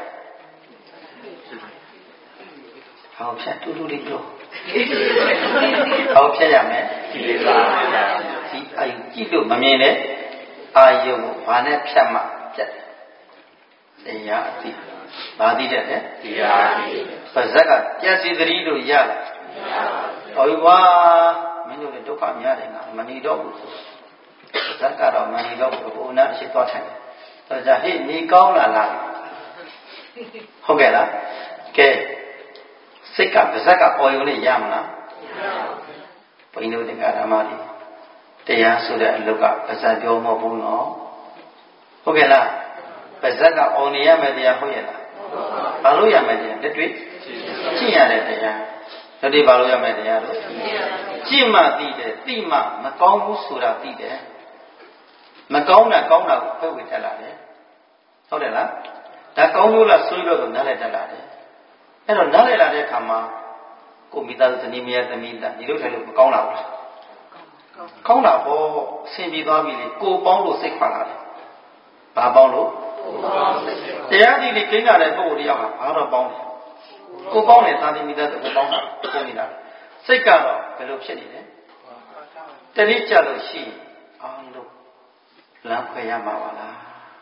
ဘာကိုဖြတ်တူတူလေးပြောဘာကိုဖြတ်ရမလဲဒီအာယုကြည့်လို့မမြင်တဲ့အာယုကိုဘာနဲ့ဖြတ်မှဖြတ်တယ်တရားအသိဘာသိတဲ့လဲတရားအသိပါဇက်ကပြည့်စည်သတိလို့ရလားဟောပြီကွာမင်းတို့လည်းဒုက္ခများတယ်ငါမနေတော့ဘူးဆိုဇက်ကတော့မနေတော့ဘူးဘုရားအရှိသွားထိုင်တယ်ဒါကြဟေ့နေကောင်းလာလားဟုတ်ကဲ့လားကဲစိတ်ကပါဇက်ကပေါ်ရုံနဲ့ရမလားဘုန်းကြီးတို့တရားဓမ္မတွေတရားဆိုတဲ့အလုပ်ကပါဇက်ပြောမဟုတ်ဘူးနော်ဟုတ်ကဲ့လားပါဇက်ကအော်နေရမယ်တရားဟုတ်ရဲ့လားဘာလို့ရမယ်တရားလက်တွေ့ကြည့်ရတဲ့တရားတတိပါလို့ရမယ်တရားလို့ကြည့်မှသိတယ်သိမှမကောင်းဘူးဆိုတာသိတယ်မကောင်းတာကောင်းတာကိုဖဲဝေတက်လာတယ်ဟုတ်တယ်လားဒါကောင်းလို့လားဆိုးလို့တော့နားလည်တက်လာတယ်အဲ့တော့နားလည်လာတဲ့အခါမှာကိုမိသားစုဇနီးမယားသမီးသားဒီလိုထိုင်လို့မကောင်းလားဘူးကောင်းတာပေါ့အဆင်ပြေသွားပြီလေကိုပေါင်းလို့စိတ်ခွာလာတယ်ဘာပေါင်းလို့တရားဒီဒီကိန်းလာတဲ့ပုဂ္ဂိုလ်တယောက်ကဘာတော့ပေါင်းတယ်ကိုပေါင်းတယ်သာသီမိသားစုကိုပေါင်းတာကိုနေတာစိတ်ကတော့ဘယ်လိုဖြစ်နေလဲတတိကြလို့ရှိအောင်လို့လမ်းခွဲရမှာပါလား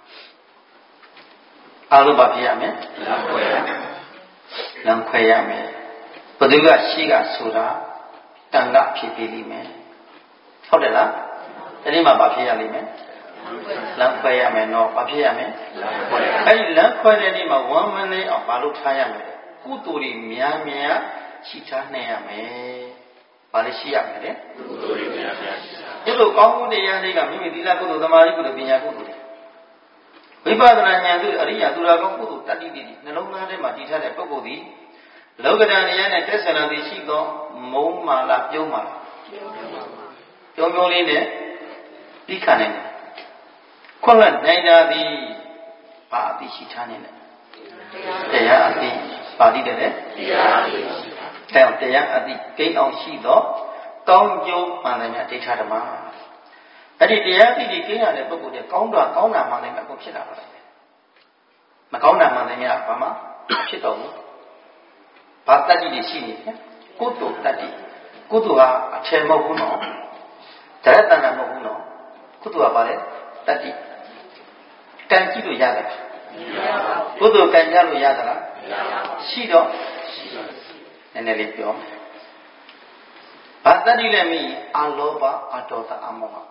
အားလုံးပါပြရမယ်လမ်းခွဲရမယ်လမ်းခွဲရမယ်ဘယ်သူကရှိကဆိုတာတန်ခါဖြစ်ပြီးလိမ့်မယ်ဟုတ်တယ်လားဒီနေ့မှဘာဖြစ်ရလိမ့်မယ်လမ်းခွဲရမယ်နော်ဘာဖြစ်ရမယ်အဲ့ဒီလမ်းခွဲတဲ့နေ့မှာဝမ်းမနေအောင်ဘာလို့ထားရမလဲကုသိုလ်တွေများများရှိထားနိုင်ရမယ်ဘာလို့ရှိရမလဲကုသိုလ်တွေများများရှိထားဒီလိုကောင်းမှုတရားတွေကမိမိသီလကုသိုလ်သမာဓိကုသိုလ်ပညာကုသိုလ်တွေဝိပဿနာဉာဏ်သူအရိယာသူတော်ကောင်းကုသိုလ်တတ္တိတိနှလုံးသားထဲမှာတည်ထားတဲ့ပုဂ္ဂိုလ်သည်လောကဓာတ်တရားနဲ့တက်ဆရာသည်ရှိသောမုံမာလားပြုံးမာလားပြုံးပြုံးလေးနဲ့ပြီးခံနိုင်တယ်ခွင့်လတ်နိုင်တာသည်ဘာအသိရှိထားနေလဲတရားအသိပါဠိတယ်လေတရားအသိတဲ့တရားအသိကိန်းအောင်ရှိသောကောင်းကျိုးမှန်တယ်များဒိဋ္ဌဓမ္မအဲ့ဒီတရားအသိဒီကိန်းရတဲ့ပုဂ္ဂိုလ်တွေကောင်းတာကောင်းတာမှန်တယ်များကိုဖြစ်တာပါလေမကောင်းတာမှန်တယ်များဘာမှဖြစ်တော့ဘူးဘာတတ္တိတွေရှိနေလဲကုသိုလ်တတ္တိကုသိုလ်ဟာအထည်မဟုတ်ဘူးနော်တရတနာမဟုတ်ဘူးနော်ကုသိုလ်ကဘာလဲတတ္တိကံကြည့်လို့ရတယ်ကုသိုလ်ကံကြလို့ရသလားရှိတော့နည်းနည်းလေးပြောဘာတတ္တိလဲမိအလောဘအဒေါသအမောဟ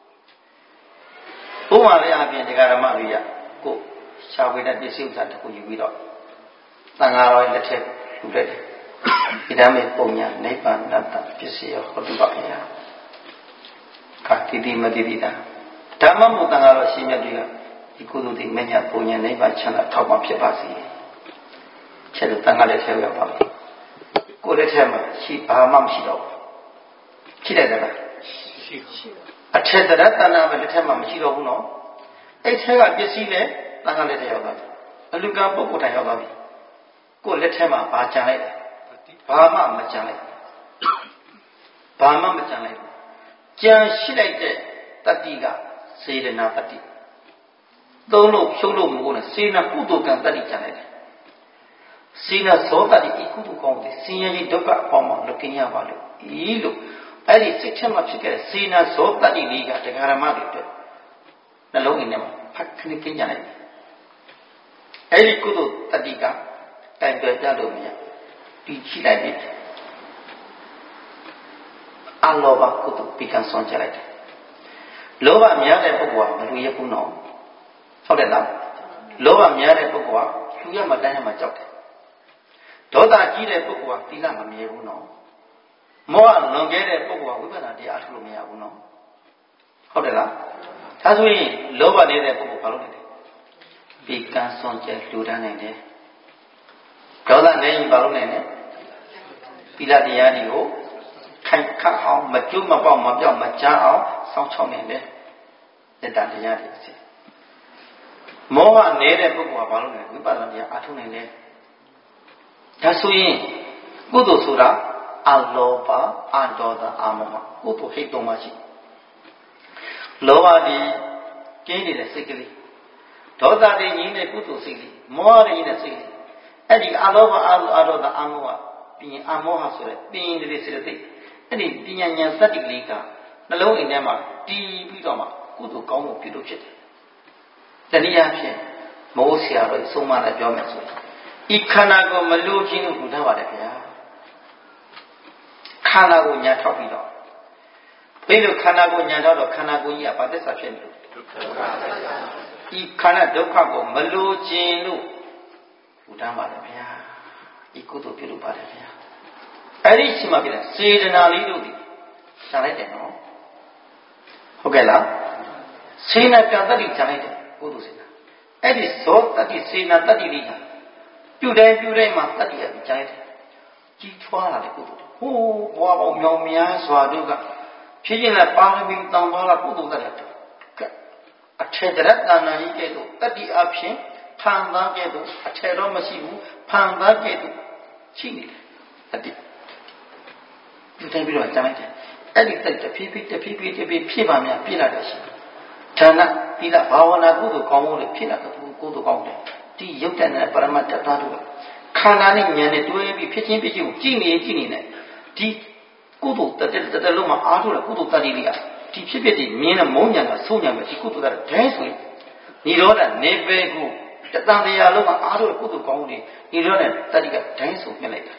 ဘုရားလေးအပြင်တရားဓမ္မတွေရကိုရှာဝေတဲ့ပစ္စည်းဥစ္စာတစ်ခုယူပြီးတော့သံဃာတော်လက်ထက်ယူလိုက်တယ်ဒီဓမ္မေပုံညာနိဗ္ဗာန်တ္တပစ္စည်းဟောတုပါခင်ဗျာခါတိတိမတိတိတာဓမ္မမုသံဃာတော်ရှင်မြတ်တွေကဒီကုသိုလ်တွေမညာပုံညာနိဗ္ဗာန်ချမ်းသာထောက်ပံ့ဖြစ်ပါစေချက်လို့တန်ခါလက်ထဲရောက်ပါပြီကိုယ်လက်ထဲမှာရှိဘာမှမရှိတော့ဘူးရှိတယ်လားရှိရှိအထက်တရတနာပဲလက်ထဲမှာမရှိတော့ဘူးနော်အဲ့ထဲကပစ္စည်းနဲ့တန်ခါလက်ထဲရောက်သွားပြီအလူကံပုဂ္ဂိုလ်တိုင်ရောက်သွားပြီကိုယ်လက်ထဲမှာဘာကြံလိုက်လဲဘာမှမကြံလိုက်ဘာမှမကြံလိုက်ကြံရှိလိုက်တဲ့တတ္တိကစေတနာတတ္တိသုံးလို့ဖြုတ်လို့မဟုတ်နဲ့စေနာကုသိုလ်ကံတတ္တိကြံလိုက်တယ်စေနာသောတတ္တိဤကုသိုလ်ကောင်းတယ်ဆင်းရဲကြီးဒုက္ခအပေါင်းမှာလွတ်ကင်းရပါလို့ဤလို့အဲ့ဒီစိတ်ထဲမှာဖြစ်ခဲ့တဲ့စေနာသောတတ္တိလေးကတရားဓမ္မတွေအတွက်နှလုံးအိမ်ထဲမှာဖတ်ခဏကင်းကြလိုက်အဲ့ဒီကုသိုလ်တတ္တိကတိုင်တွယ်ပြလို့မရဒီချိလိုက်ပြီအလောဘကုသိုလ်ပြီးကံဆောင်ကြလိုက်တယ်လောဘများတဲ့ပုဂ္ဂိုလ်ကမလူရဘူးနော်ဟုတ်တယ်လားလောဘများတဲ့ပုဂ္ဂိုလ်ကလူရမှတိုင်းရမှကြောက်တယ်ဒေါသကြီးတဲ့ပုဂ္ဂိုလ်ကသီလမမြဲဘူးနော်မောဟလွန်ကဲတဲ့ပုဂ္ဂိုလ်ကဝိပဿနာတရားအထုလို့မရဘူးနော်ဟုတ်တယ်လားဒါဆိုရင်လောဘနေတဲ့ပုဂ္ဂိုလ်ဘာလုပ်နေလဲပြီးကံဆောင်ကြလူတန်းနိုင်တယ်ဒေါသနေရင်ဘာလုပ်နိုင်လဲသီလတရားတွေကိုခိုင်ခတ်အောင်မကျွတ်မပေါက်မပြောက်မချမ်းအောင်စောင့်ချောက်နိုင်တယ်တတတရားတွေစီမောဟနေတဲ့ပုဂ္ဂိုလ်ကဘာလုပ်လဲဝိပဿနာတရားအထုနိုင်တယ်ဒါဆိုရင်ကုသိုလ်ဆိုတာအလောဘအဒေါသအမောဟကုသိုလ်ဟိတ်သုံးပါရှိလောဘဒီကျင်းနေတဲ့စိတ်ကလေးဒေါသတွေညီတဲ့ကုသိုလ်စိတ်လေးမောဟတွေညီတဲ့စိတ်လေးအဲ့ဒီအလောဘအဒေါသအမောဟပြီးရင်အမောဟဆိုတဲ့ပင်တွေစေတသိက်အဲ့ဒီပညာဉာဏ်သတ္တိကလေးကနှလုံးအိမ်ထဲမှာတည်ပြီးတော့မှကုသိုလ်ကောင်းမှုပြုလို့ဖြစ်တယ်တနည်းအားဖြင့်မိုးဆရာတော်ဆုံးမနဲ့ပြောမယ်ဆိုရင်ဤခန္ဓာကိုမလို့ခြင်းလို့ထူထားပါတယ်ဗျာခန္ဓာကိုညာထောက်ပြီးတော့ဘယ်လိုခန္ဓာကိုညာထောက်တော့ခန္ဓာကိုကြီးကဘာသစ္စာဖြစ်နေလို့ဒုက္ခပါဗျာဤခန္ဓာဒုက္ခကိုမလို့ခြင်းလို့ထူထားပါတယ်ဗျာဤကုသိုလ်ပြုလို့ပါတယ်ဗျာအဲ့ဒီရှိမှပြတဲ့စေတနာလေးတို့ဒီရှားလိုက်တယ်နော်ဟုတ်ကဲ့လားစေနာပြတ္တိရှားလိုက်တယ်ကုသိုလ်စေနာအဲ့ဒီသောတ္တိစေနာတတ္တိလေးကပြုတိုင်းပြုတိုင်းမှာတတ္တိရရှားလိုက်တယ်ကြီးထွားလာတဲ့ကုသိုလ်ဟိုးဘွားပေါင်းမြောင်များစွာတို့ကဖြစ်ခြင်းနဲ့ပါရမီတန်ပါလာကုသိုလ်တဲ့အထေတရတဏ္ဍာကြီးကဲ့သို့တတိအဖြစ်ဖန်သားကဲ့သို့အထေတော့မရှိဘူးဖန်သားကဲ့သို့ရှိနေတယ်တတိဒီတိုင်းပြီးတော့ကြားလိုက်တယ်အဲ့ဒီတက်တဖြည်းဖြည်းတဖြည်းဖြည်းတဖြည်းဖြစ်ပါများပြည့်လာတယ်ရှိဌာနသီလဘာဝနာကုသိုလ်ကောင်းမှုတွေဖြစ်လာတဲ့ကုသိုလ်ကောင်းတယ်ဒီရုပ်တဏ္ဍပရမတ္တသားတို့ခန္ဓာနဲ့ဉာဏ်နဲ့တွဲပြီးဖြစ်ချင်းဖြစ်ချင်းကိုကြည့်နေကြည့်နေတယ်ဒီကုသိုလ်တက်တက်တက်လုံးမှာအားထုတ်တဲ့ကုသိုလ်တတ္တိတွေကဒီဖြစ်ဖြစ်ဒီမြင်တဲ့မုံညာကဆုံးညာပဲဒီကုသိုလ်ကဒဲဆိုရင်និရောဓနေပေကိုတတန်တရားလုံးမှာအားထုတ်တဲ့ကုသိုလ်ကောင်းမှုတွေនិရောဓတတ္တိကဒဲဆိုမြင်လိုက်တာ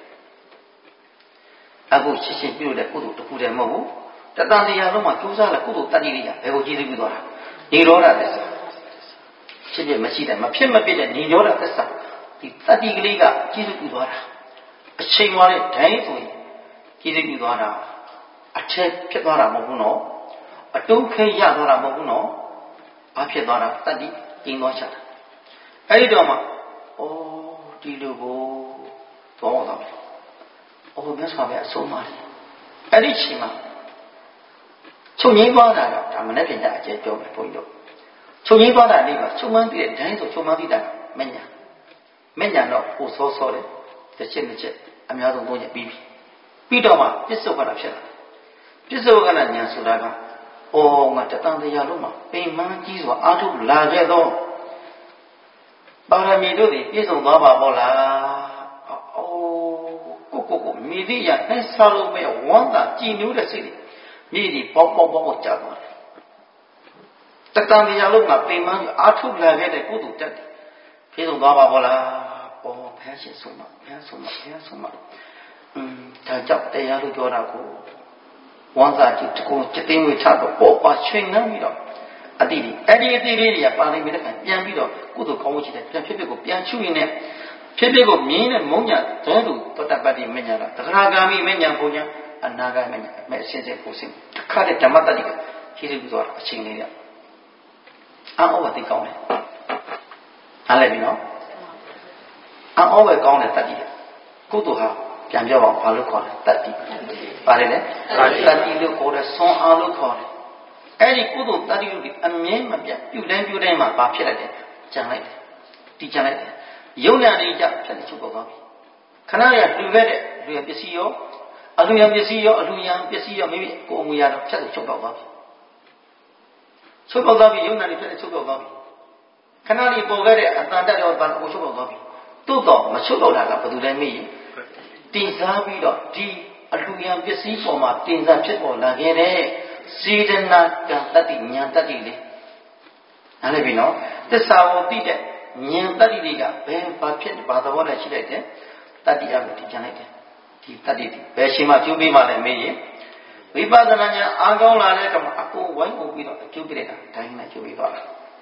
အခုရှင်းရှင်းပြုတဲ့ကုသိုလ်တစ်ခုတည်းမဟုတ်ဘူးတတန်တရားလုံးမှာကျိုးစားတဲ့ကုသိုလ်တတ္တိတွေကဘယ်ကိုကြည့်သိပြီးသွားတာនិရောဓသစ္စာဖြစ်ဖြစ်မရှိတဲ့မဖြစ်မပြည့်တဲ့និရောဓသစ္စာဒီတတ္တိကလေးကကြည့်သိပြီးသွားတာအချိန်မှလည်းဒဲဆိုရင်ကြည့်သိပြီးသွားတာအထက်ဖြစ်သွားတာမဟုတ်ဘူးနော်အတုခဲရသွားတာမဟုတ်ဘူးနော်ဘာဖြစ်သွားတာတတ္တိကျင်းသွားချတာအဲ့ဒီတော့မှဩဒီလိုကိုတော့တော့ဩမြတ်စွာဘုရားအဆုံးအမတယ်အဲ့ဒီချိန်မှာချုပ်ငိမ့်သွားတာတော့ဒါမနဲ့ပြင်ကြအကျဲပြောမယ်ဘုန်းကြီးတို့ချုပ်ငိမ့်သွားတာလေးပါချုပ်မှန်းပြီးတဲ့ဒိုင်းဆိုချုပ်မှန်းပြီးတာမညာမညာတော့ကိုစောစောတယ်တစ်ချက်တစ်ချက်အများဆုံးသုံးချက်ပြီးပြီပြီးတော့မှပစ္စုပ္ပန်ဖြစ်လာပစ္စုပ္ပန်ဉာဏ်ဆိုတာကအော်ငါတတန်တရားလုံးမှာပိန်မှန်းကြီးစွာအာထုလာခဲ့တော့ပါရမီတို့ပြည့်စုံသွားပါဘောလားအော်ကိုကိုကိုမိသည့်ရနဲ့ဆာလို့မဲ့ဝမ်းသာကြည်နူးတဲ့စိတ်တွေမိဒီပေါပေါပေါပေါကြာသွားတယ်တတန်တရားလုံးမှာပိန်မှန်းအာထုလာခဲ့တဲ့ကုသိုလ်တက်တယ်ပြည့်စုံသွားပါဘောလားအော်ဘုရားရှင်ဆုံးမဘုရားဆုံးမဘုရားဆုံးမอืมဒါကြောင့်တရားလို့ပြောတာကိုဝမ်းသာကြည့်တကူစည်သိမ်းဝေချတော့ပေါ်ပါချွေနှမ်းပြီးတော့အတိဒီအဲ့ဒီအတိလေးတွေကပါလိမ့်မယ်တဲ့ပြန်ပြီးတော့ကုသိုလ်ကောင်းမှုရှိတယ်ပြန်ဖြစ်ဖြစ်ကိုပြန်ချွရင်နဲ့ဖြစ်ဖြစ်ကိုမြင်းနဲ့မုံညာသဲလူတတ္တပတ္တိမညာကသဂရဂာမိမညာဘုံညာအနာဂတ်မညာအမဲ့အစဉ်စဉ်ကိုစင်တခါတဲ့ဓမ္မတ္တိကကြီးစုသွားတာအချိန်လေးရအော်ဝတိကောင်းတယ်အားလည်းပြီနော်အော်ဝဲကောင်းတဲ့တတ္တိကုသိုလ်ဟာပြန်ပြောအောင်ဘာလို့ခေါ်လဲတတ္တိပါတယ်လေတတ္တိလို့ခေါ်တယ်ဆွမ်းအားလို့ခေါ်တယ်အဲ့ဒီကုသိုလ်တတ္တိလို့ဒီအမြဲမပြတ်ပြုတိုင်းပြုတိုင်းမှာဘာဖြစ်လိုက်တယ်ကြံလိုက်တယ်တီးကြံလိုက်တယ်ယုံနာနေကြဖြတ်ချုပ်သွားပြီခဏရလူခဲ့တဲ့လူရပစ္စည်းရောအလူရပစ္စည်းရောအလူရပစ္စည်းရောမိမိကိုယ်အမူအရာတော့ဖြတ်ချုပ်သွားပြီချုပ်သွားပြီယုံနာနေဖြတ်ချုပ်သွားပြီခဏလေးပေါ်ခဲ့တဲ့အတန်တက်ရောဘာကိုချုပ်သွားပြီသို့တော့မချုပ်တော့တာကဘယ်သူလဲမေးရင်တင်စားပြီးတော့ဒီအလူရပစ္စည်းပေါ်မှာတင်စားဖြစ်ပေါ်လာခဲ့တဲ့စေတနာကံတတ္တိဉာဏ်တတ္တိလေနားလည်ပြီနော်သစ္စာကိုသိတဲ့ဉာဏ်တတ္တိတွေကဘယ်ဘာဖြစ်ဘာသဘောနဲ့ရှိလိုက်တယ်တတ္တိအကိုဒီကျန်လိုက်တယ်ဒီတတ္တိဘယ်ရှိမှကျိုးပေးမှလဲမေးရင်ဝိပဿနာဉာဏ်အားကောင်းလာတဲ့အခါမှာအကုန်ဝိုင်းပုံပြီးတော့အကျိုးပေးလိုက်တာတိုင်းနဲ့ကျိုးပေးသွားတာ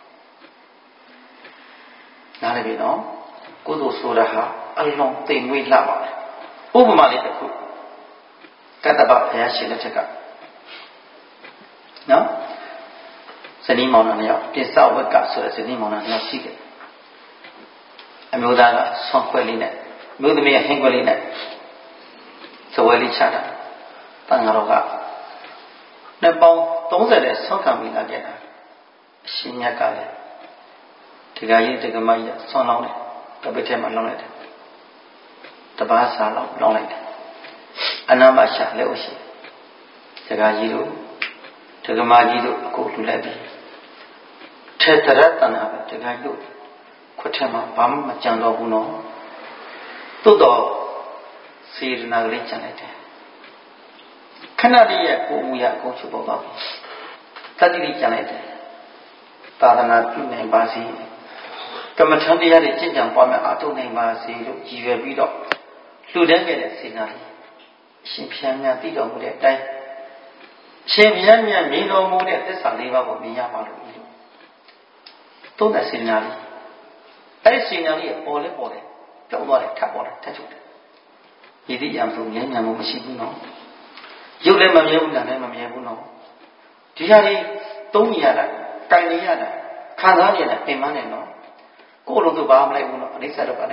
နားလည်ပြီနော်ကုသိုလ်ဆိုတာဟာအလုံးသိမ်မွေးလှပါတယ်ဥပမာလေးတစ်ခုကတ္တပဘုရားရှင်လက်ထက်ကနော်ဇနီးမောင်နှံမြောက်ပြစ္ဆဝက်ကဆိုတဲ့ဇနီးမောင်နှံမြောက်ရှိတယ်အမျိုးသားကဆွမ်းခွဲလေးနဲ့မျိုးသမီးကဟင်းခွဲလေးနဲ့ဇဝဲလေးချတာတန်ဃာတော်ကနှစ်ပေါင်းသုံးဆယ်နဲ့ဆွမ်းခံပြီးလာခဲ့တာအရှင်မြတ်ကလည်းဒီကကြီးဒီကမကြီးဆွမ်းလောင်းတယ်တပည့်ထဲမှာလောင်းလိုက်တယ်တပားစာလောင်းလောင်းလိုက်တယ်အနာမရှာလက်ဥရှိဒီကကြီးတို့ဒကမာကြီးတို့အခုလူလိုက်ပြီထေတရတနာပဲဒကာကြီးတို့ခွတ်ထဲမှာဘာမှမကြံတော့ဘူးနော်သို့တော့စေရနာကလေးကြံလိုက်တယ်ခဏတည်းရဲ့ကိုယ်မူရအကုန်ချုပ်ပေါ်သွားပြီတတိတိကြံလိုက်တယ်သာသနာပြုနိုင်ပါစေကမ္မထံတရားတွေကျင့်ကြံပွားများအားထုတ်နိုင်ပါစေလို့ကြည်ရွယ်ပြီးတော့လှူဒန်းခဲ့တဲ့စေနာလေးအရှင်ဖျားများတည်တော်မူတဲ့အတိုင်းရှင်မြတ်မြတ်မြင်တော်မူတဲ့သစ္စာလေးပါးကိုမြင်ရပါလို့ဤလိုသုံးတဲ့စေနာလေးအဲ့ဒီစေနာလေးပေါ်လဲပေါ်တယ်ကြောက်သွားတယ်ထပ်ပေါ်တယ်ထပ်ချုပ်တယ်ဒီတိယံဆိုမြဲမြံမှုမရှိဘူးနော်ရုပ်လည်းမမြဲဘူးနာမ်လည်းမမြဲဘူးနော်ဒီဟာလေးသုံးနေရတာတိုင်နေရတာခံစားနေရတာပင်မနဲ့နော်ကိုယ်လိုသူဘာမှမလိုက်ဘူးနော်အနိစ္စဒုက္ခနဲ့မ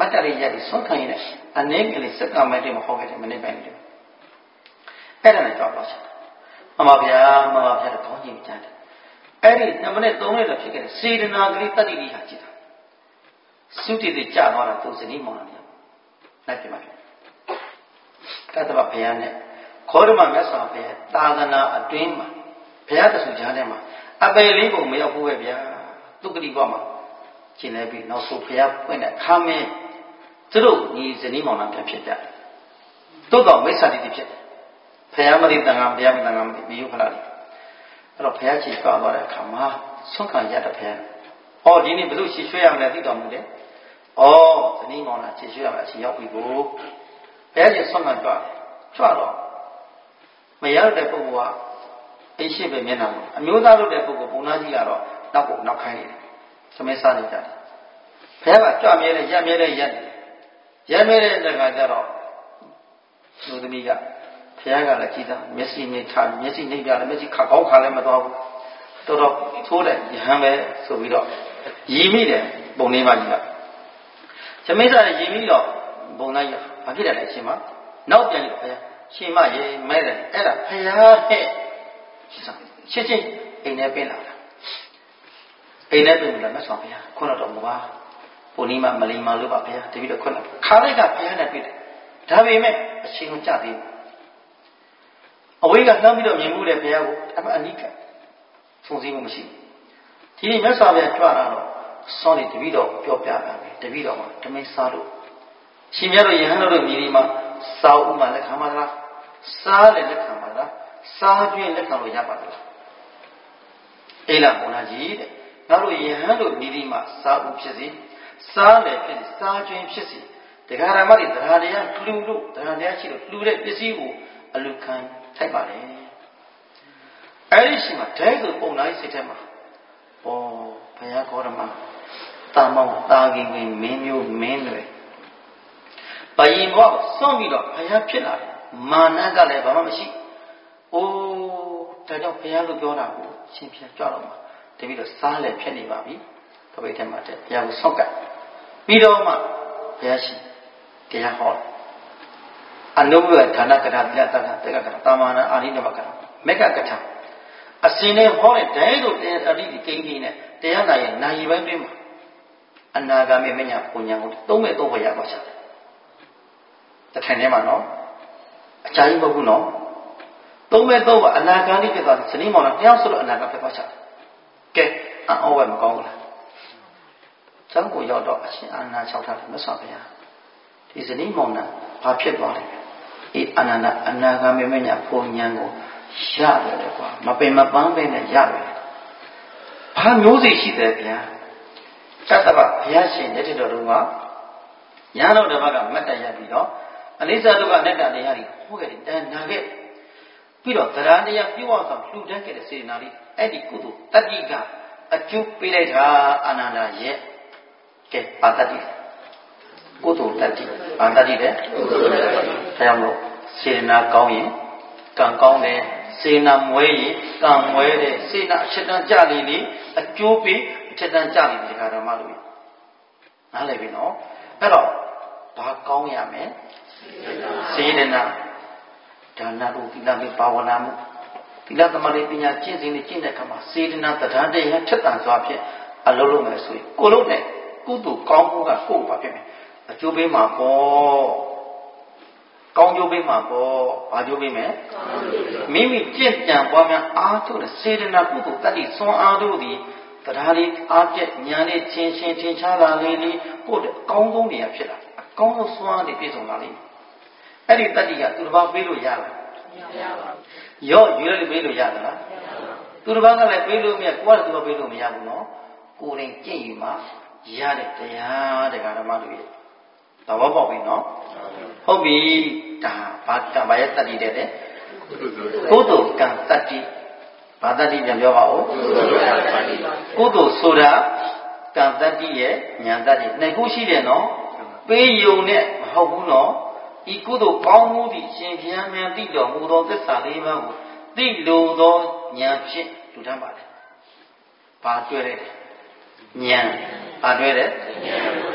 တ်တရရည်ဆွမ်းခံရတဲ့အနေကလေးစက်ကမဲ့တဲ့မဟုတ်ခဲ့တယ်မနေ့ပိုင်းလေးအဲ့ဒါနဲ့ကြောက်တော့ချက်မမဗျာမမဗျာတော့ခေါင်းကြီးကြတယ်အဲ့ဒီနှစ်မိနစ်သုံးမိနစ်တော့ဖြစ်ခဲ့တယ်စေတနာကလေးတတ္တိလေးဟာကြည့်တာသုတိတိကြာသွားတာသူစနီးမောင်လာတယ်လိုက်ပြပါမယ်ကတ္တဗဘုရားနဲ့ခေါရမမြတ်စွာဘုရားသာသနာအတွင်းမှာဘုရားတဆူကြားထဲမှာအပေလေးပုံမရောက်ဘူးပဲဗျာသူကတိကွာမှာရှင်းနေပြီနောက်ဆုံးဘုရားဖွင့်တဲ့ခါမင်းသူတို့ညီဇနီးမောင်နှံပြန်ဖြစ်ကြတယ်သို့တော်မိစ္ဆာတိတိဖြစ်တယ်ဘုရားမရိတန်ကဘုရားမတန်ကမပြီးရုပ်ခလာတယ်အဲ့တော့ဘုရားကြီးကြွားသွားတဲ့အခါမှာဆွမ်းခံရတဲ့ဘုရားဟောဒီနေ့ဘယ်လိုရှေ့ရွှေ့ရမလဲသိတော်မူတယ်ဩဇနီးမောင်နှံရှေ့ရွှေ့ရမယ်အချိန်ရောက်ပြီကိုဘုရားကြီးဆွမ်းခံကြွားကြွားတော့မရတဲ့ပုဂ္ဂိုလ်ကအိရှိပဲမျက်နှာကိုအမျိုးသားလုပ်တဲ့ပုဂ္ဂိုလ်ပုံနာကြီးကတော့နောက်ကိုနောက်ခိုင်းနေတယ်သမင်းစားနေကြတယ်ဘုရားကကြွမြဲတဲ့ရက်မြဲတဲ့ရက်ရက်မြဲတဲ့အခါကျတော့လူသမီးကဘုရားကလည်းကြည်သာမျက်စိနဲ့ထားမျက်စိနှိပ်ပြတယ်မျက်စိခါကောင်းခါလည်းမတော်ဘူးတော်တော်သိုးတဲ့ယဟန်ပဲဆိုပြီးတော့ရည်မိတယ်ပုံလေးပါကြီးကသမင်းစားနဲ့ရည်မိတော့ပုံသားကြီးဘာဖြစ်တယ်လဲရှင်မနောက်ပြန်လို့ဘုရားရှင်မရေမဲတယ်အဲ့ဒါဘုရားဟဲ့ရှင်းချင်းအိမ်ထဲပင်းလာတာအိမ်ထဲပင်းလာမြတ်စွာဘုရားခုနတော်မူပါပုံနီးမမလီမာလို့ပါဘုရားတပည့်တော်ခုနခါလိုက်ကဘုရားနဲ့တွေ့တယ်ဒါပေမဲ့အချိန်ကိုကြသေးဘူးအဝေးကလှမ်းပြီးတော့မြင်မှုတဲ့ဘုရားကိုအမအနိကသုံးစည်းမှုမရှိဘူးဒီနေ့မြတ်စွာဘုရားကြွလာတော့စောနေတပည့်တော်ပြောပြတာပဲတပည့်တော်မှာဓမင်းစားလို့ရှင်မြတ်တို့ယဟန်တို့မြေဒီမှာစာဥမှာလက်ခံပါလားစားလည်းလက်ခံပါလားစားပြင်းလက်ခံလို့ရပါလားအေးလားဘုရားကြီးတဲ့ငါတို့ယဟန်တို့မြေဒီမှာစာဥဖြစ်စီစားလည်းဖြစ်စီစားကျွင်းဖြစ်စီတရားဓမ္မတွေတရားတရားလှူလို့တရားတရားရှိလို့လှူတဲ့ပစ္စည်းကိုအလူခံထိုက်ပါလေအဲ့ဒီရှိမှာဒဲဆိုပုံလိုက်စိတ်ထဲမှာဩဘုရားခေါ်ရမှာတာမောင်တာကင်ကင်မင်းမျိုးမင်းတွေဘယင်ဘောစွန့်ပြီးတော့ဘုရားဖြစ်လာတယ်မာနကလည်းဘာမှမရှိအိုးဒါကြောင့်ဘုရားလို့ပြောတာကိုရှင်းပြကြတော့မှာတပည့်တော့စားလည်းဖြစ်နေပါပြီတပည့်ထဲမှာတဲ့ဘုရားကိုဆောက်ကပ်ပြီးတော့မှဘုရားရှိတရားဟောအနုဘဝဌာနကထာပြတ္တတက်ကထာတာမာနအာရိနဝကထာမေကကထာအစင်းနဲ့ဟောတဲ့ဒဲတို့တရားအတိကိန်းကြီးနဲ့တရားနာရဲ့နာယီပိုင်းတွင်မှာအနာဂါမိမညာပူညာကိုသုံးမဲ့သုံးဘရပါချတယ်တထိုင်ထဲမှာနော်အချာကြီးမဟုတ်ဘူးနော်သုံးမဲ့သုံးဘအနာဂါလိဖြစ်သွားတယ်ဇနီးမောင်နှံတယောက်ဆိုတော့အနာဂါဖြစ်သွားချတယ်ကဲအော်ဝဲမကောင်းဘူးလားကျောင်းကိုရောက်တော့အရှင်အာနာ၆ထားတယ်မဆောက်ဗျာဒီဇနီးမောင်နှံဘာဖြစ်သွားလဲအေးအနန္တအနာဂါမိမညာပူညာကိုရတယ်လေကွာမပင်မပန်းပဲနဲ့ရတယ်ဘာမျိုးစိရှိတယ်ဗျာသတ္တဗဘုရားရှင်လက်ထတော်တုန်းကညာတော်တစ်ပါးကမတ်တရပြီးတော့အနိစ္စဒုက္ခအနတ္တတရားတွေဟောခဲ့တယ်တန်နာခဲ့ပြီးတော့တရားတရားပြုအောင်ဆောင်လှူဒန်းခဲ့တဲ့စေတနာလေးအဲ့ဒီကုသိုလ်တတိကအကျိုးပေးလိုက်တာအာနန္ဒရဲ့ကဲပါတတိကုသိုလ်တတိပါတတိတဲ့ကုသိုလ်တတိဒါကြောင့်မို့စေတနာကောင်းရင်ကံကောင်းတယ်စေနာမွဲရင်ကံမွဲတယ်စေနာအချက်တန်းကြလေလေအကျိုးပေးအချက်တန်းကြလေဒီကဓမ္မလို့နားလည်ပြီနော်အဲ့တော့ဘာကောင်းရမလဲစေတနာဒါနတို့သီလမေဘာဝနာမှုသီလသမာဓိပညာကျင့်စဉ်နဲ့ကျင့်တဲ့အခါမှာစေတနာတရားတရားချက်တန်စွာဖြင့်အလုံးလုံးမယ်ဆိုရင်ကိုလုံးနဲ့ကုသိုလ်ကောင်းမှုကကိုယ်ဘာဖြစ်မယ်အကျိုးပေးမှာပေါ့ကောင်းကျိုးပေးမှာပေါ့ဘာကျိုးပေးမယ်မိမိကြင့်ကြံပွားများအားထုတ်တဲ့စေတနာကုသိုလ်တတ္တိစွမ်းအားတို့သည်တရားလေးအားပြည့်ဉာဏ်လေးချင်းချင်းထင်ရှားလာလေလေကိုယ်အကောင်းဆုံးနေရာဖြစ်လာအကောင်းဆုံးစွမ်းအားတွေပြည့်စုံလာလေအဲ့ဒီတတ္တိကသူတစ်ပါးပေးလို့ရလားမရပါဘူးရော့ရွေးလို့ပေးလို့ရသလားသူတစ်ပါးကလည်းပေးလို့မရကိုယ်ကလည်းသူ့ပေးလို့မရဘူးနော်ကိုယ်ရင်ကြင့်ယူမှရတဲ့တရားတရားဓမ္မတွေသဘောပေါက်ပြီနော်ဟုတ်ပြီဒါဘာကဘာရဲ့တတ္တိတဲ့တဲ့ကုသိုလ်ကံတတ္တိဘာတတ္တိပြန်ပြောပါဦးကုသိုလ်ဆိုတာကံတတ္တိရဲ့ဉာဏ်တတ္တိနှစ်ခုရှိတယ်နော်ပေးယုံနဲ့မဟုတ်ဘူးနော်ဤကုသိုလ်ကောင်းမှုသည်ရှင်ဘုရားမြတ်သိတော်မူသောသစ္စာလေးပါးကိုသိလိုသောဉာဏ်ဖြင့်လူထမ်းပါတယ်ဘာတွေ့လဲဉာဏ်ဘာတွေ့လဲဉာဏ်